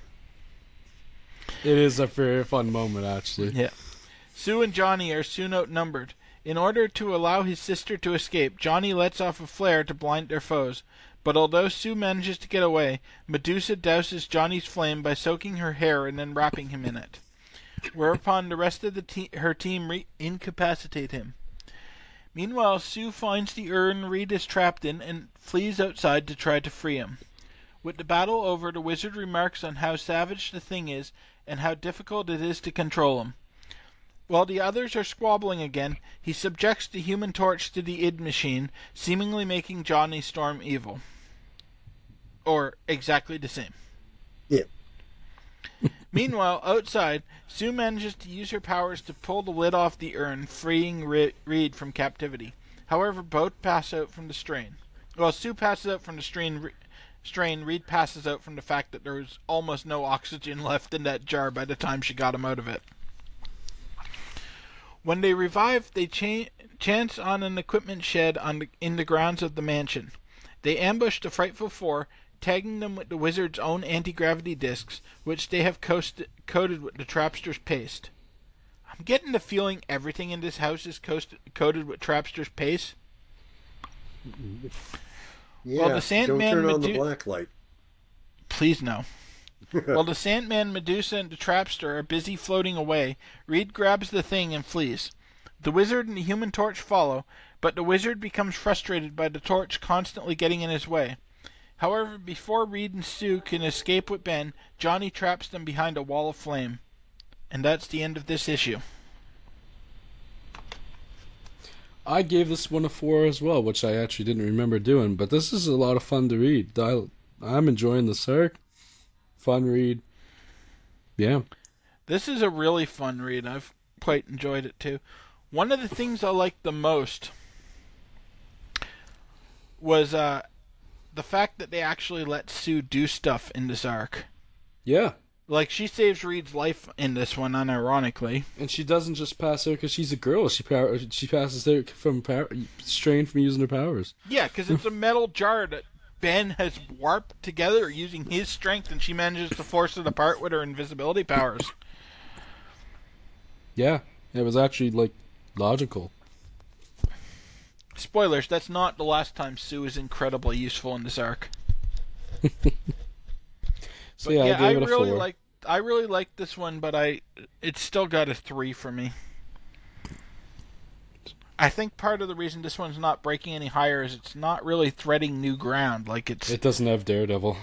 It is a very fun moment, actually. Yeah. Sue and Johnny are soon outnumbered. In order to allow his sister to escape, Johnny lets off a flare to blind their foes. But although Sue manages to get away, Medusa douses Johnny's flame by soaking her hair and then wrapping him in it. Whereupon the rest of her team incapacitate him. Meanwhile, Sue finds the urn Reed is trapped in and flees outside to try to free him. With the battle over, the Wizard remarks on how savage the Thing is and how difficult it is to control him. While the others are squabbling again, he subjects the Human Torch to the id Machine, seemingly making Johnny Storm evil. Or exactly the same. Yeah. Meanwhile, outside, Sue manages to use her powers to pull the lid off the urn, freeing Reed from captivity. However, both pass out from the strain. Well, Sue passes out from the strain. Reed passes out from the fact that there was almost no oxygen left in that jar by the time she got him out of it. When they revive, they chance on an equipment shed in the grounds of the mansion. They ambush the Frightful Four, tagging them with the Wizard's own anti-gravity discs, which they have coated with the Trapster's paste. I'm getting the feeling everything in this house is coated with Trapster's paste. Yeah, well, the Sandman don't turn on the black light. Please no. While the Sandman, Medusa, and the Trapster are busy floating away, Reed grabs the thing and flees. The Wizard and the Human Torch follow, but the Wizard becomes frustrated by the Torch constantly getting in his way. However, before Reed and Sue can escape with Ben, Johnny traps them behind a wall of flame. And that's the end of this issue. I gave this one a 4 as well, which I actually didn't remember doing, but this is a lot of fun to read. I'm enjoying this arc. Fun read. Yeah. This is a really fun read. I've quite enjoyed it too. One of the things I liked the most was the fact that they actually let Sue do stuff in this arc. Yeah. Like, she saves Reed's life in this one, unironically. And she doesn't just pass out because she's a girl. She passes out from strain from using her powers. Yeah, because it's a metal jar that Ben has warped together using his strength, and she manages to force it apart with her invisibility powers. Yeah, it was actually, like, logical. Spoilers, that's not the last time Sue is incredibly useful in this arc. So yeah, I gave it a 4. I really liked this one, but it's still got a 3 for me. I think part of the reason this one's not breaking any higher is it's not really threading new ground. It doesn't have Daredevil.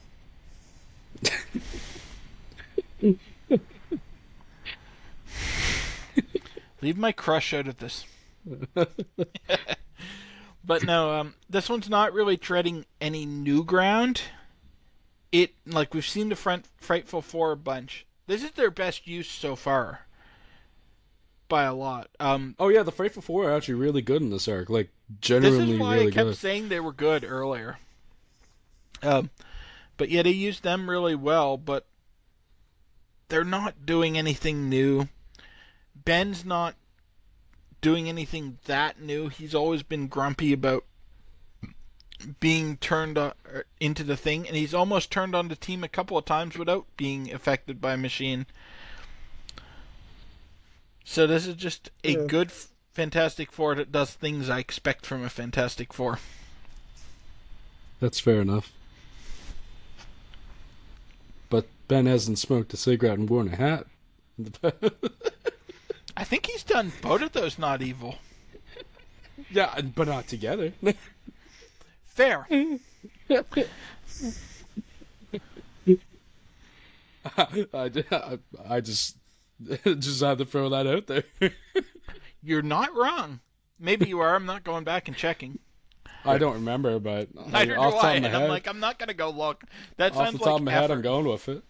Leave my crush out of this. But no, this one's not really treading any new ground. We've seen the Frightful Four a bunch. This is their best use so far. By a lot. Oh yeah, the Frightful Four are actually really good in this arc. Like, genuinely really good. This is why I kept saying they were good earlier. But yeah, they used them really well, but they're not doing anything new. Ben's not doing anything that new. He's always been grumpy about being turned into the Thing, and he's almost turned on the team a couple of times without being affected by a machine. So this is just a good Fantastic Four that does things I expect from a Fantastic Four. That's fair enough. But Ben hasn't smoked a cigarette and worn a hat. I think he's done both of those not evil. Yeah, but not together. Fair. I just had to throw that out there. You're not wrong. Maybe you are. I'm not going back and checking. I don't remember, but neither do I. And I'm like, I'm not going to go look. That sounds like off the top of my head, I'm going with it.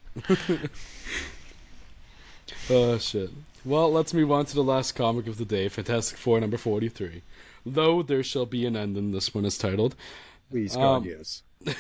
Oh, shit. Well, let's move on to the last comic of the day, Fantastic Four number 43. Though There Shall Be an End, and this one is titled. Please, God, yes.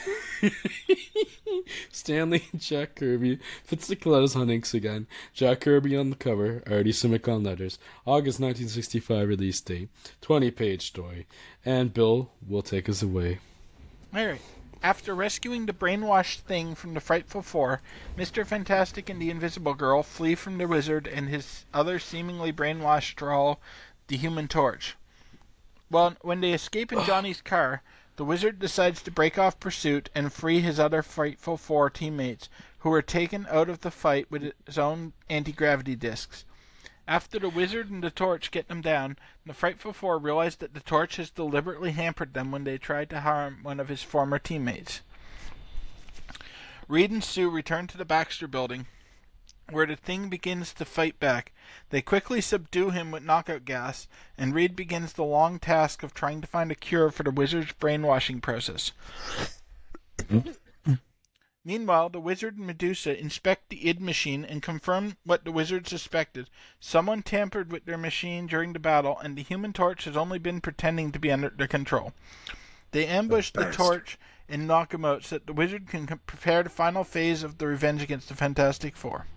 Stanley and Jack Kirby. Fits the letters on inks again. Jack Kirby on the cover. Artie Simic on letters. August 1965 release date. 20-page story. And Bill will take us away. Alright. After rescuing the brainwashed Thing from the Frightful Four, Mr. Fantastic and the Invisible Girl flee from the Wizard and his other seemingly brainwashed thrall, the Human Torch. Well, when they escape in Johnny's car, the Wizard decides to break off pursuit and free his other Frightful Four teammates, who were taken out of the fight with his own anti-gravity discs. After the Wizard and the Torch get them down, the Frightful Four realize that the Torch has deliberately hampered them when they tried to harm one of his former teammates. Reed and Sue return to the Baxter Building, where the Thing begins to fight back. They quickly subdue him with knockout gas, and Reed begins the long task of trying to find a cure for the Wizard's brainwashing process. Meanwhile, the Wizard and Medusa inspect the id machine and confirm what the Wizard suspected. Someone tampered with their machine during the battle, and the Human Torch has only been pretending to be under their control. They ambush the Torch and knock him out so that the Wizard can prepare the final phase of the revenge against the Fantastic Four.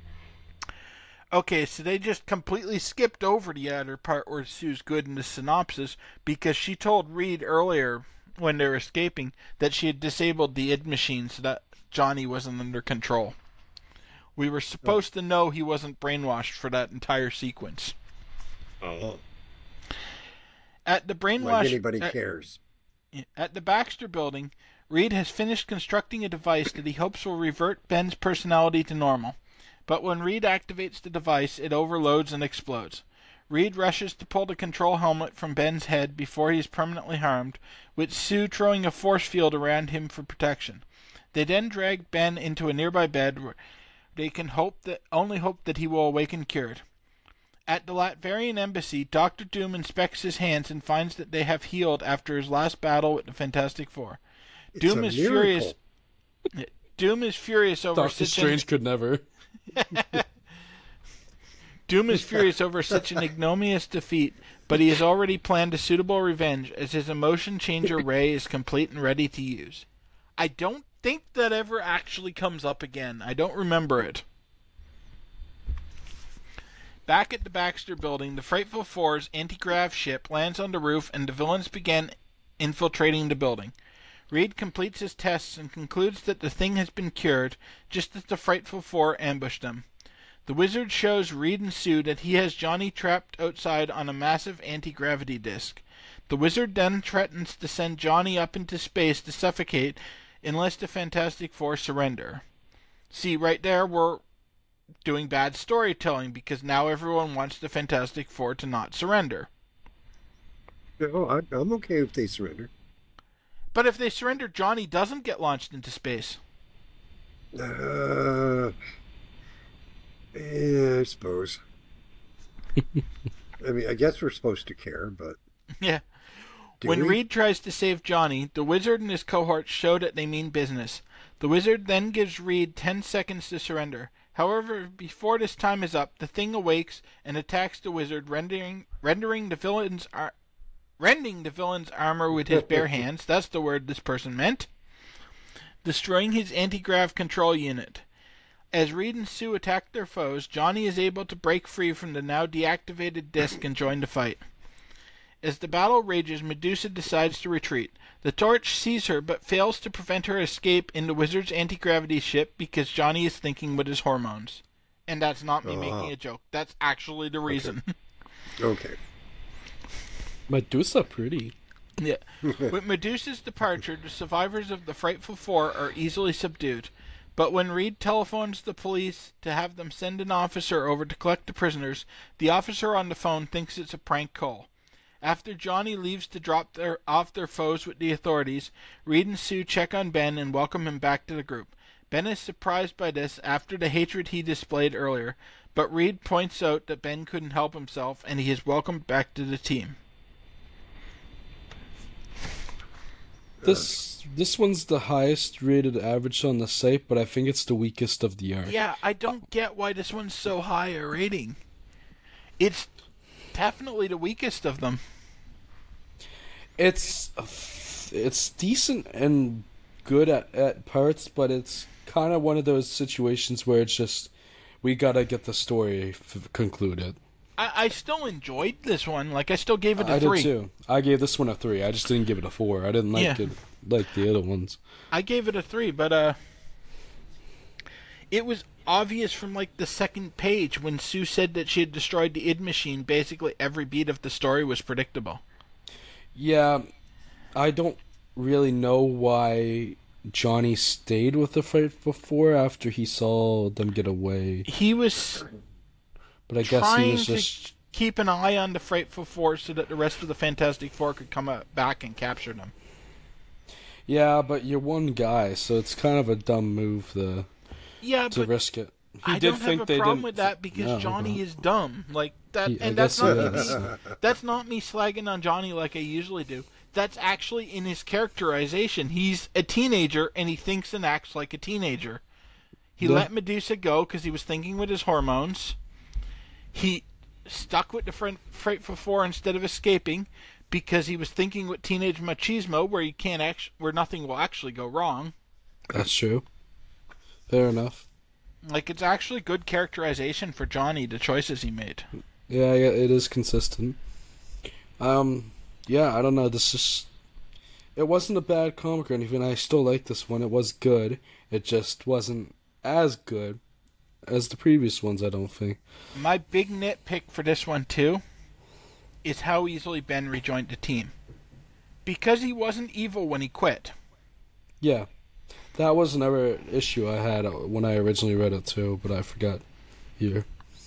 Okay, so they just completely skipped over the other part where Sue's good in the synopsis because she told Reed earlier when they were escaping that she had disabled the id machine so that Johnny wasn't under control. We were supposed to know he wasn't brainwashed for that entire sequence. Oh. At the brainwash, like anybody cares. At the Baxter Building, Reed has finished constructing a device that he hopes will revert Ben's personality to normal. But when Reed activates the device, it overloads and explodes. Reed rushes to pull the control helmet from Ben's head before he is permanently harmed, with Sue throwing a force field around him for protection. They then drag Ben into a nearby bed where they can only hope that he will awaken cured. At the Latverian embassy, Dr. Doom inspects his hands and finds that they have healed after his last battle with the Fantastic Four. Doom is furious. Doom is furious over Doctor Strange could never. Doom is furious over such an ignominious defeat, but he has already planned a suitable revenge as his emotion changer ray is complete and ready to use. I don't think that ever actually comes up again. I don't remember it. Back at the Baxter Building, the Frightful Four's anti-grav ship lands on the roof and the villains begin infiltrating the building. Reed completes his tests and concludes that the thing has been cured, just as the Frightful Four ambushed them. The Wizard shows Reed and Sue that he has Johnny trapped outside on a massive anti-gravity disc. The Wizard then threatens to send Johnny up into space to suffocate unless the Fantastic Four surrender. See, right there we're doing bad storytelling because now everyone wants the Fantastic Four to not surrender. Oh, I'm okay if they surrender. But if they surrender, Johnny doesn't get launched into space. Yeah, I suppose. I mean, I guess we're supposed to care, but... Yeah. When Reed tries to save Johnny, the Wizard and his cohorts show that they mean business. The Wizard then gives Reed 10 seconds to surrender. However, before this time is up, the Thing awakes and attacks the Wizard, rending the villain's armor with his bare hands. That's the word this person meant. Destroying his anti-grav control unit. As Reed and Sue attack their foes, Johnny is able to break free from the now deactivated disc and join the fight. As the battle rages, Medusa decides to retreat. The Torch sees her but fails to prevent her escape in the Wizard's anti-gravity ship because Johnny is thinking with his hormones. And that's not me making a joke. That's actually the reason. Okay. Medusa pretty. Yeah. With Medusa's departure, the survivors of the Frightful Four are easily subdued. But when Reed telephones the police to have them send an officer over to collect the prisoners, the officer on the phone thinks it's a prank call. After Johnny leaves to drop off their foes with the authorities, Reed and Sue check on Ben and welcome him back to the group. Ben is surprised by this after the hatred he displayed earlier, but Reed points out that Ben couldn't help himself and he is welcomed back to the team. This one's the highest rated average on the site, but I think it's the weakest of the arc. Yeah, I don't get why this one's so high a rating. It's definitely the weakest of them. It's decent and good at parts, but it's kind of one of those situations where it's just we gotta get the story concluded. I still enjoyed this one. Like, I still gave it a 3. I did too. I gave this one a 3. I just didn't give it a 4. I didn't like it like the other ones. I gave it a 3, but it was obvious from like the second page when Sue said that she had destroyed the id machine. Basically, every beat of the story was predictable. Yeah, I don't really know why Johnny stayed with the Frightful Four after he saw them get away. He was... But I guess he was just to keep an eye on the Frightful Four so that the rest of the Fantastic Four could come back and capture them. Yeah, but you're one guy, so it's kind of a dumb move to risk it. I don't have a problem with that because Johnny is dumb. Like that, and that's not me slagging on Johnny like I usually do. that's actually in his characterization. He's a teenager, and he thinks and acts like a teenager. He let Medusa go because he was thinking with his hormones. He stuck with the Frightful Four instead of escaping because he was thinking with teenage machismo, where nothing will actually go wrong. That's true. Fair enough. Like, it's actually good characterization for Johnny, the choices he made. Yeah, it is consistent. Yeah, I don't know. It wasn't a bad comic or anything. I still like this one. It was good. It just wasn't as good as the previous ones, I don't think. My big nitpick for this one, too, is how easily Ben rejoined the team. Because he wasn't evil when he quit. Yeah. That was another issue I had when I originally read it, too, but I forgot here.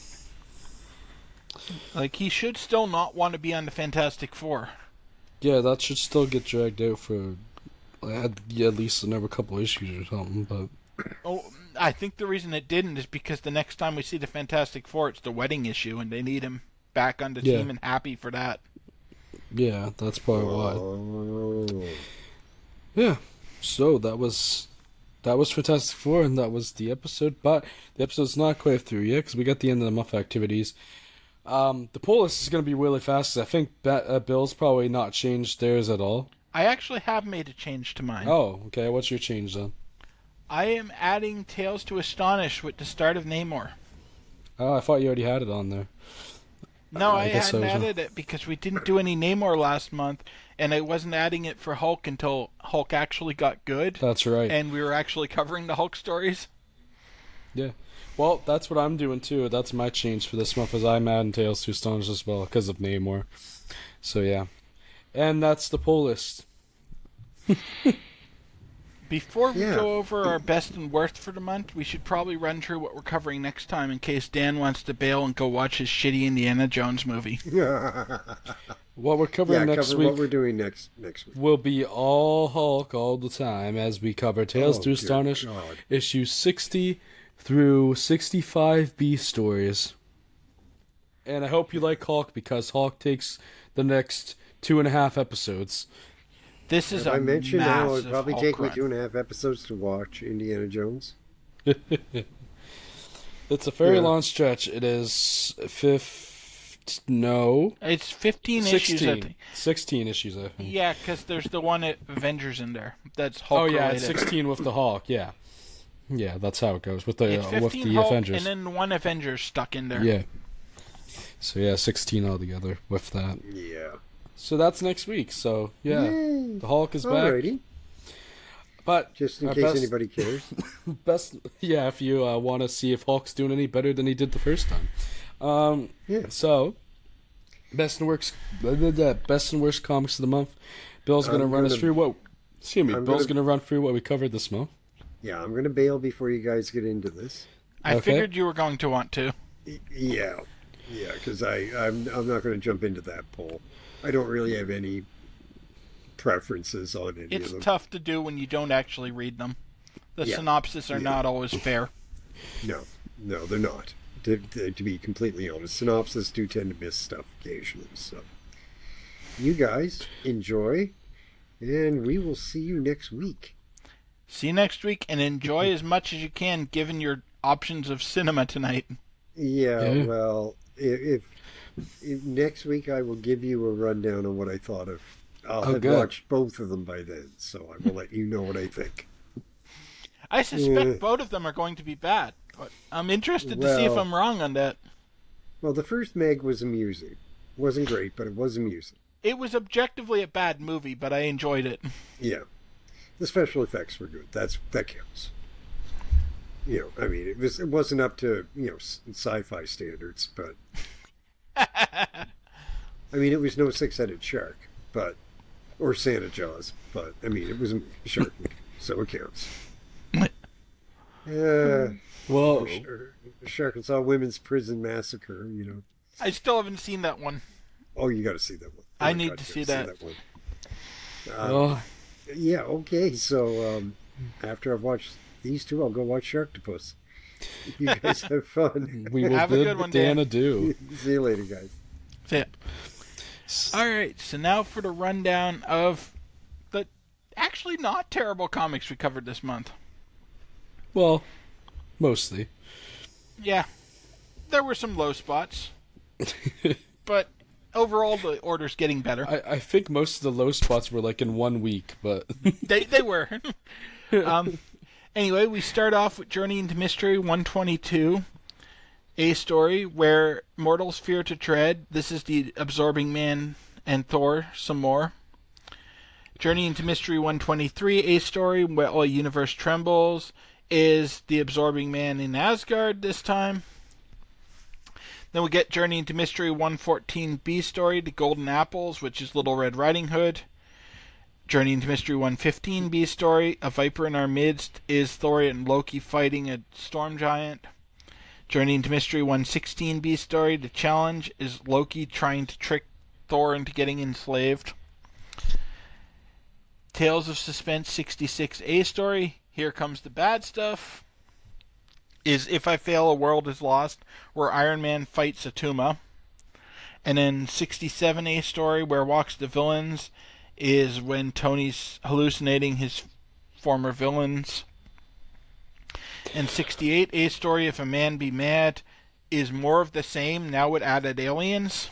Like, he should still not want to be on the Fantastic Four. Yeah, that should still get dragged out for at least another couple issues or something, but... Oh, I think the reason it didn't is because the next time we see the Fantastic Four, it's the wedding issue, and they need him back on the team and happy for that. Yeah, that's probably why. Yeah, so that was Fantastic Four, and that was the episode, but the episode's not quite through yet, because we got the end of the month activities. The poll list is going to be really fast, because I think Bill's probably not changed theirs at all. I actually have made a change to mine. Oh, okay, what's your change then? I am adding Tales to Astonish with the start of Namor. Oh, I thought you already had it on there. No, I hadn't added it because we didn't do any Namor last month, and I wasn't adding it for Hulk until Hulk actually got good. That's right. And we were actually covering the Hulk stories. Yeah. Well, that's what I'm doing too. That's my change for this month, is I'm adding Tales to Astonish as well because of Namor. So yeah. And that's the poll list. Before we go over our best and worst for the month, we should probably run through what we're covering next time in case Dan wants to bail and go watch his shitty Indiana Jones movie. What we're covering next week. What we're doing next week will be all Hulk all the time as we cover Tales to Astonish issues 60 through 65 B stories. And I hope you like Hulk because Hulk takes the next 2.5 episodes. This is I mentioned how it would probably take me run. 2.5 episodes to watch Indiana Jones. It's a very long stretch. It is It's 15 issues, I think. 16 issues, I think. Yeah, because there's the one at Avengers in there. That's Hulk Oh, yeah, related. it's 16 with the Hulk, yeah. Yeah, that's how it goes with the It's 15 with the Hulk Avengers. and then one Avengers stuck in there. Yeah. So, yeah, 16 altogether with that. Yeah. So that's next week. So, yeah, Yay. the Hulk is Alrighty. back. But just in case anybody cares. If you want to see if Hulk's doing any better than he did the first time. So, best and worst comics of the month. Bill's going to run us through what... Excuse me. Bill's going to run through what we covered this month. Yeah, I'm going to bail before you guys get into this. I figured you were going to want to. Yeah, because I'm not going to jump into that poll. I don't really have any preferences on any of them. It's tough to do when you don't actually read them. The synopses are not always fair. No, they're not. To be completely honest, synopses do tend to miss stuff occasionally. So, you guys enjoy, and we will see you next week. See you next week, and enjoy as much as you can, given your options of cinema tonight. Yeah. Well, if next week I will give you a rundown on what I thought of. I'll have watched both of them by then, so I will let you know what I think. I suspect both of them are going to be bad, but I'm interested to see if I'm wrong on that. Well, the first Meg was amusing. It wasn't great, but it was amusing. It was objectively a bad movie, but I enjoyed it. Yeah. The special effects were good. That counts. I mean, it wasn't up to, sci-fi standards, but... I mean, it was no six-headed shark, or Santa Jaws, but, I mean, it was a shark, so it counts. Well, Sharkasaw Women's Prison Massacre, I still haven't seen that one. Oh, you got to see that one. I need to see that. one. Yeah, okay, so after I've watched these two, I'll go watch Sharktopus. You guys have fun. We will have a good one, Dan Dan. adieu. See you later, guys. See ya. All right, so now for the rundown of the actually not terrible comics we covered this month. Well, mostly. Yeah, there were some low spots, but overall the order's getting better. I think most of the low spots were like in 1 week, but they were. Anyway, we start off with Journey into Mystery 122, a story where mortals fear to tread. This is the Absorbing Man and Thor some more. Journey into Mystery 123, a story where a universe trembles, is the Absorbing Man in Asgard this time. Then we get Journey into Mystery 114, B story, The Golden Apples, which is Little Red Riding Hood. Journey into Mystery 115, B story, A Viper in Our Midst, is Thor and Loki fighting a storm giant. Journey into Mystery 116, B story, The Challenge, is Loki trying to trick Thor into getting enslaved. Tales of Suspense 66, A story, Here Comes the Bad Stuff, is If I Fail, A World is Lost, where Iron Man fights Atuma. And then 67, A story, Where Walks the Villains, is when Tony's hallucinating his former villains. And 68, A story, If a Man Be Mad, is more of the same, now with added aliens.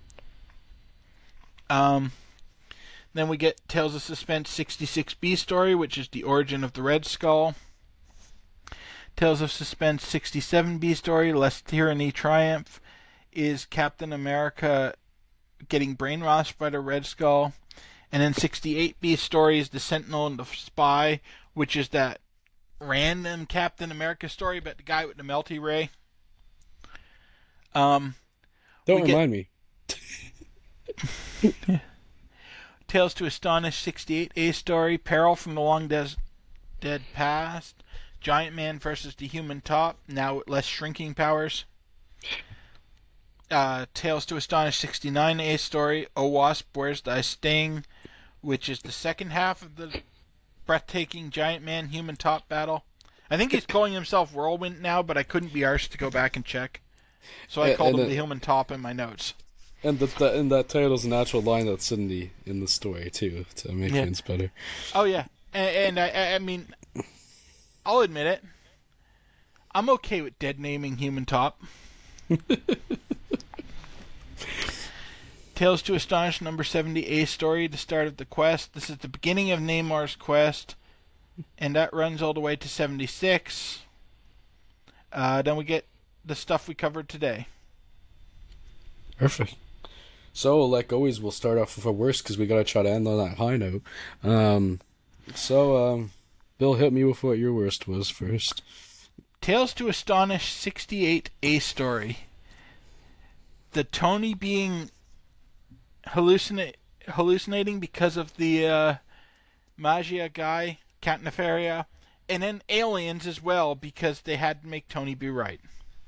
Then we get Tales of Suspense 66B story, which is the origin of the Red Skull. Tales of Suspense 67B story, Lest Tyranny Triumph, is Captain America getting brainwashed by the Red Skull. And then 68B story is The Sentinel and the Spy, which is that random Captain America story about the guy with the melty ray. Don't remind me. Tales to Astonish 68A story, Peril from the Long Dead Past, Giant Man versus the Human Top, now with less shrinking powers. Tales to Astonish 69A story, O Wasp, Where's Thy Sting, which is the second half of the breathtaking Giant Man Human Top battle. I think he's calling himself Whirlwind now, but I couldn't be arsed to go back and check. So I called him the Human Top in my notes. And that title's an actual line that's in the story too, to make things better. Oh yeah, and I mean, I'll admit it. I'm okay with dead naming Human Top. Tales to Astonish number 70A story, the start of the quest. This is the beginning of Namar's quest, and that runs all the way to 76. Then we get the stuff we covered today. Perfect. So, like always, we'll start off with our worst because we gotta try to end on that high note. Bill, hit me with what your worst was first. Tales to Astonish 68A story. The Tony being hallucinating because of the Magia guy, Count Nefaria, and then aliens as well because they had to make Tony be right.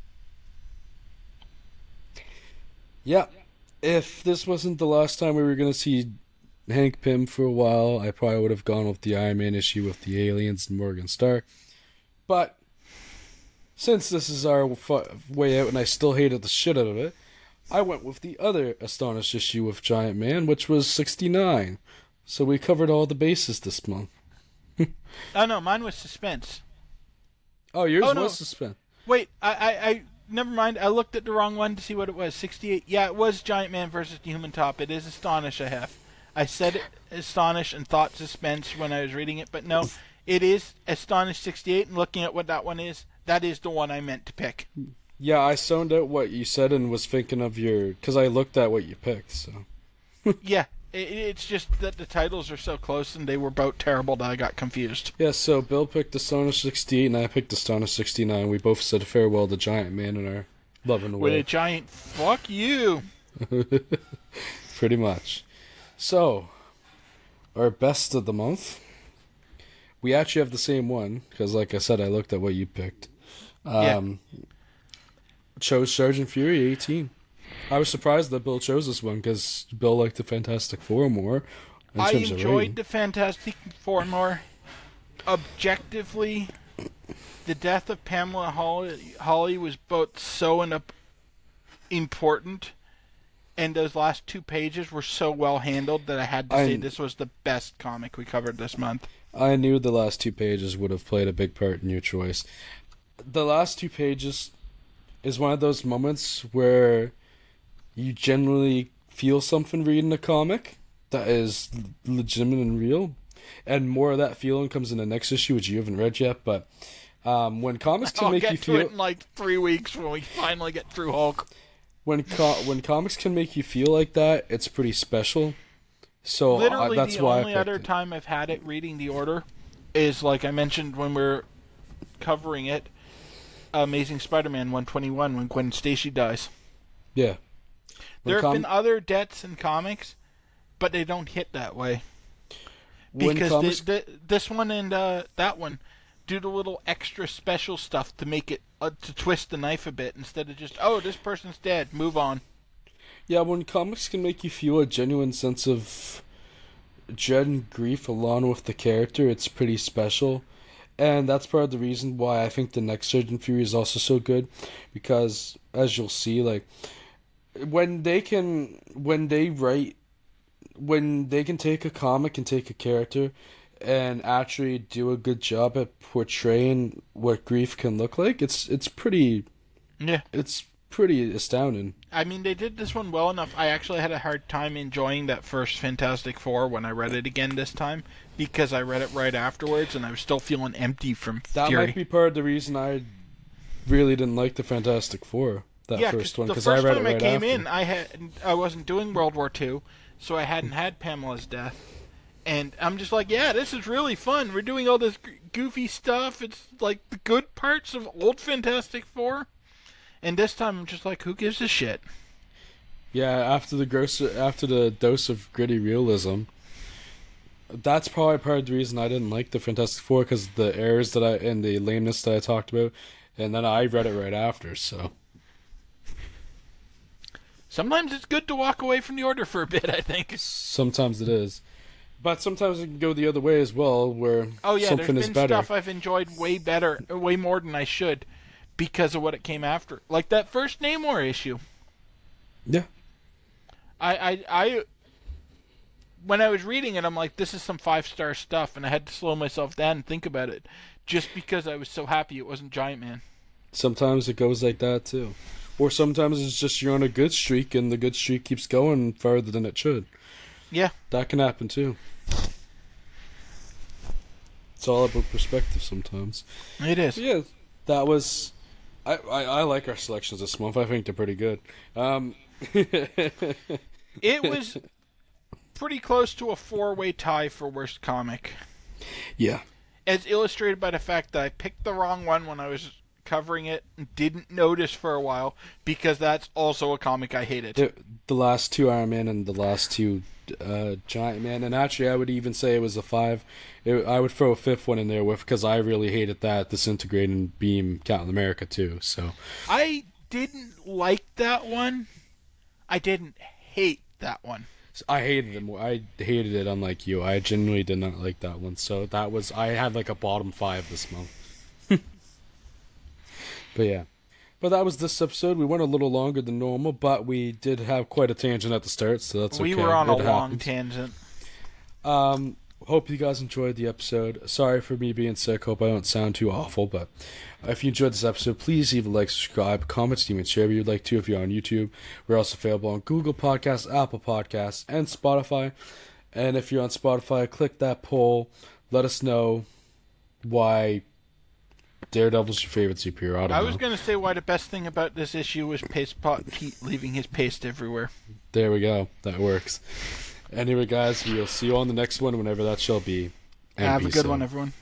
Yeah. If this wasn't the last time we were going to see Hank Pym for a while, I probably would have gone with the Iron Man issue with the aliens and Morgan Starr. But since this is our way out and I still hated the shit out of it, I went with the other Astonished issue with Giant Man, which was 69. So we covered all the bases this month. Oh no, mine was Suspense. Oh, yours was Suspense. Wait, I never mind. I looked at the wrong one to see what it was. 68. Yeah, it was Giant Man versus the Human Top. It is Astonish I have. I said it, Astonish and thought Suspense when I was reading it, but no, it is Astonish 68. And looking at what that one is, that is the one I meant to pick. Yeah, I zoned out what you said and was thinking of because I looked at what you picked. So. Yeah, it's just that the titles are so close and they were both terrible that I got confused. Yeah, so Bill picked Astonish 68 and I picked Astonish 69. We both said farewell to Giant Man in our loving way. With a giant fuck you. Pretty much. So, our best of the month. We actually have the same one because, like I said, I looked at what you picked. Chose Sergeant Fury 18. I was surprised that Bill chose this one because Bill liked the Fantastic Four more. I enjoyed the Fantastic Four more. Objectively, the death of Pamela Holly was both so important And those last 2 pages were so well handled that I had to say this was the best comic we covered this month. I knew the last 2 pages would have played a big part in your choice. The last 2 pages is one of those moments where you genuinely feel something reading a comic that is legitimate and real. And more of that feeling comes in the next issue, which you haven't read yet. But when comics can make you feel... I'll get to it in like 3 weeks when we finally get through Hulk. When comics can make you feel like that, it's pretty special. So literally, that's the why only other time I've had it reading the order is, like I mentioned when we're covering it, Amazing Spider-Man 121 when Gwen Stacy dies. Yeah. There have been other deaths in comics, but they don't hit that way. Because this one and that one do the little extra special stuff to make it to twist the knife a bit instead of just, oh, this person's dead, move on. Yeah, when comics can make you feel a genuine sense of dread and grief along with the character, it's pretty special. And that's part of the reason why I think the next Surgeon Fury is also so good, because as you'll see, like when they can take a comic and take a character and actually do a good job at portraying what grief can look like, it's pretty astounding. I mean, they did this one well enough. I actually had a hard time enjoying that first Fantastic Four when I read it again this time, because I read it right afterwards and I was still feeling empty from That Fury. might be part of the reason I really didn't like the Fantastic Four, first one, because I read it right after. The first time I came in, I wasn't doing World War II, so I hadn't had Pamela's death. And I'm just like, yeah, this is really fun. We're doing all this goofy stuff. It's like the good parts of old Fantastic Four. And this time I'm just like, who gives a shit? Yeah, after the dose of gritty realism, that's probably part of the reason I didn't like the Fantastic Four, because the errors and the lameness that I talked about, and then I read it right after, so. Sometimes it's good to walk away from the order for a bit, I think. Sometimes it is. But sometimes it can go the other way as well, where something is better. There's been stuff I've enjoyed way more than I should, because of what it came after. Like that first Namor issue. Yeah. I when I was reading it, I'm like, this is some 5-star stuff, and I had to slow myself down and think about it, just because I was so happy it wasn't Giant Man. Sometimes it goes like that, too. Or sometimes it's just you're on a good streak, and the good streak keeps going farther than it should. Yeah. That can happen, too. It's all about perspective sometimes. It is. Yeah, that was... I like our selections this month. I think they're pretty good. It was pretty close to a 4-way tie for worst comic. Yeah. As illustrated by the fact that I picked the wrong one when I was covering it and didn't notice for a while, because that's also a comic I hated. The last 2 Iron Man and the last 2 Giant Man, and actually I would even say it was a 5. I would throw a 5th one in there with, because I really hated that Disintegrating Beam Captain America too. So I didn't like that one. I didn't hate that one. I hated it more. I hated it, unlike you. I genuinely did not like that one. So that was, I had like a bottom 5 this month. But yeah. But that was this episode. We went a little longer than normal, but we did have quite a tangent at the start, so that's okay. We were on a long tangent. Hope you guys enjoyed the episode. Sorry for me being sick. Hope I don't sound too awful, but if you enjoyed this episode, please leave a like, subscribe, comment, even share if you'd like to if you're on YouTube. We're also available on Google Podcasts, Apple Podcasts, and Spotify. And if you're on Spotify, click that poll. Let us know why Daredevil's your favorite superhero. I was going to say why the best thing about this issue was Paste Pot Pete leaving his paste everywhere. There we go. That works. Anyway, guys, we'll see you on the next one, whenever that shall be. And have a good one, everyone.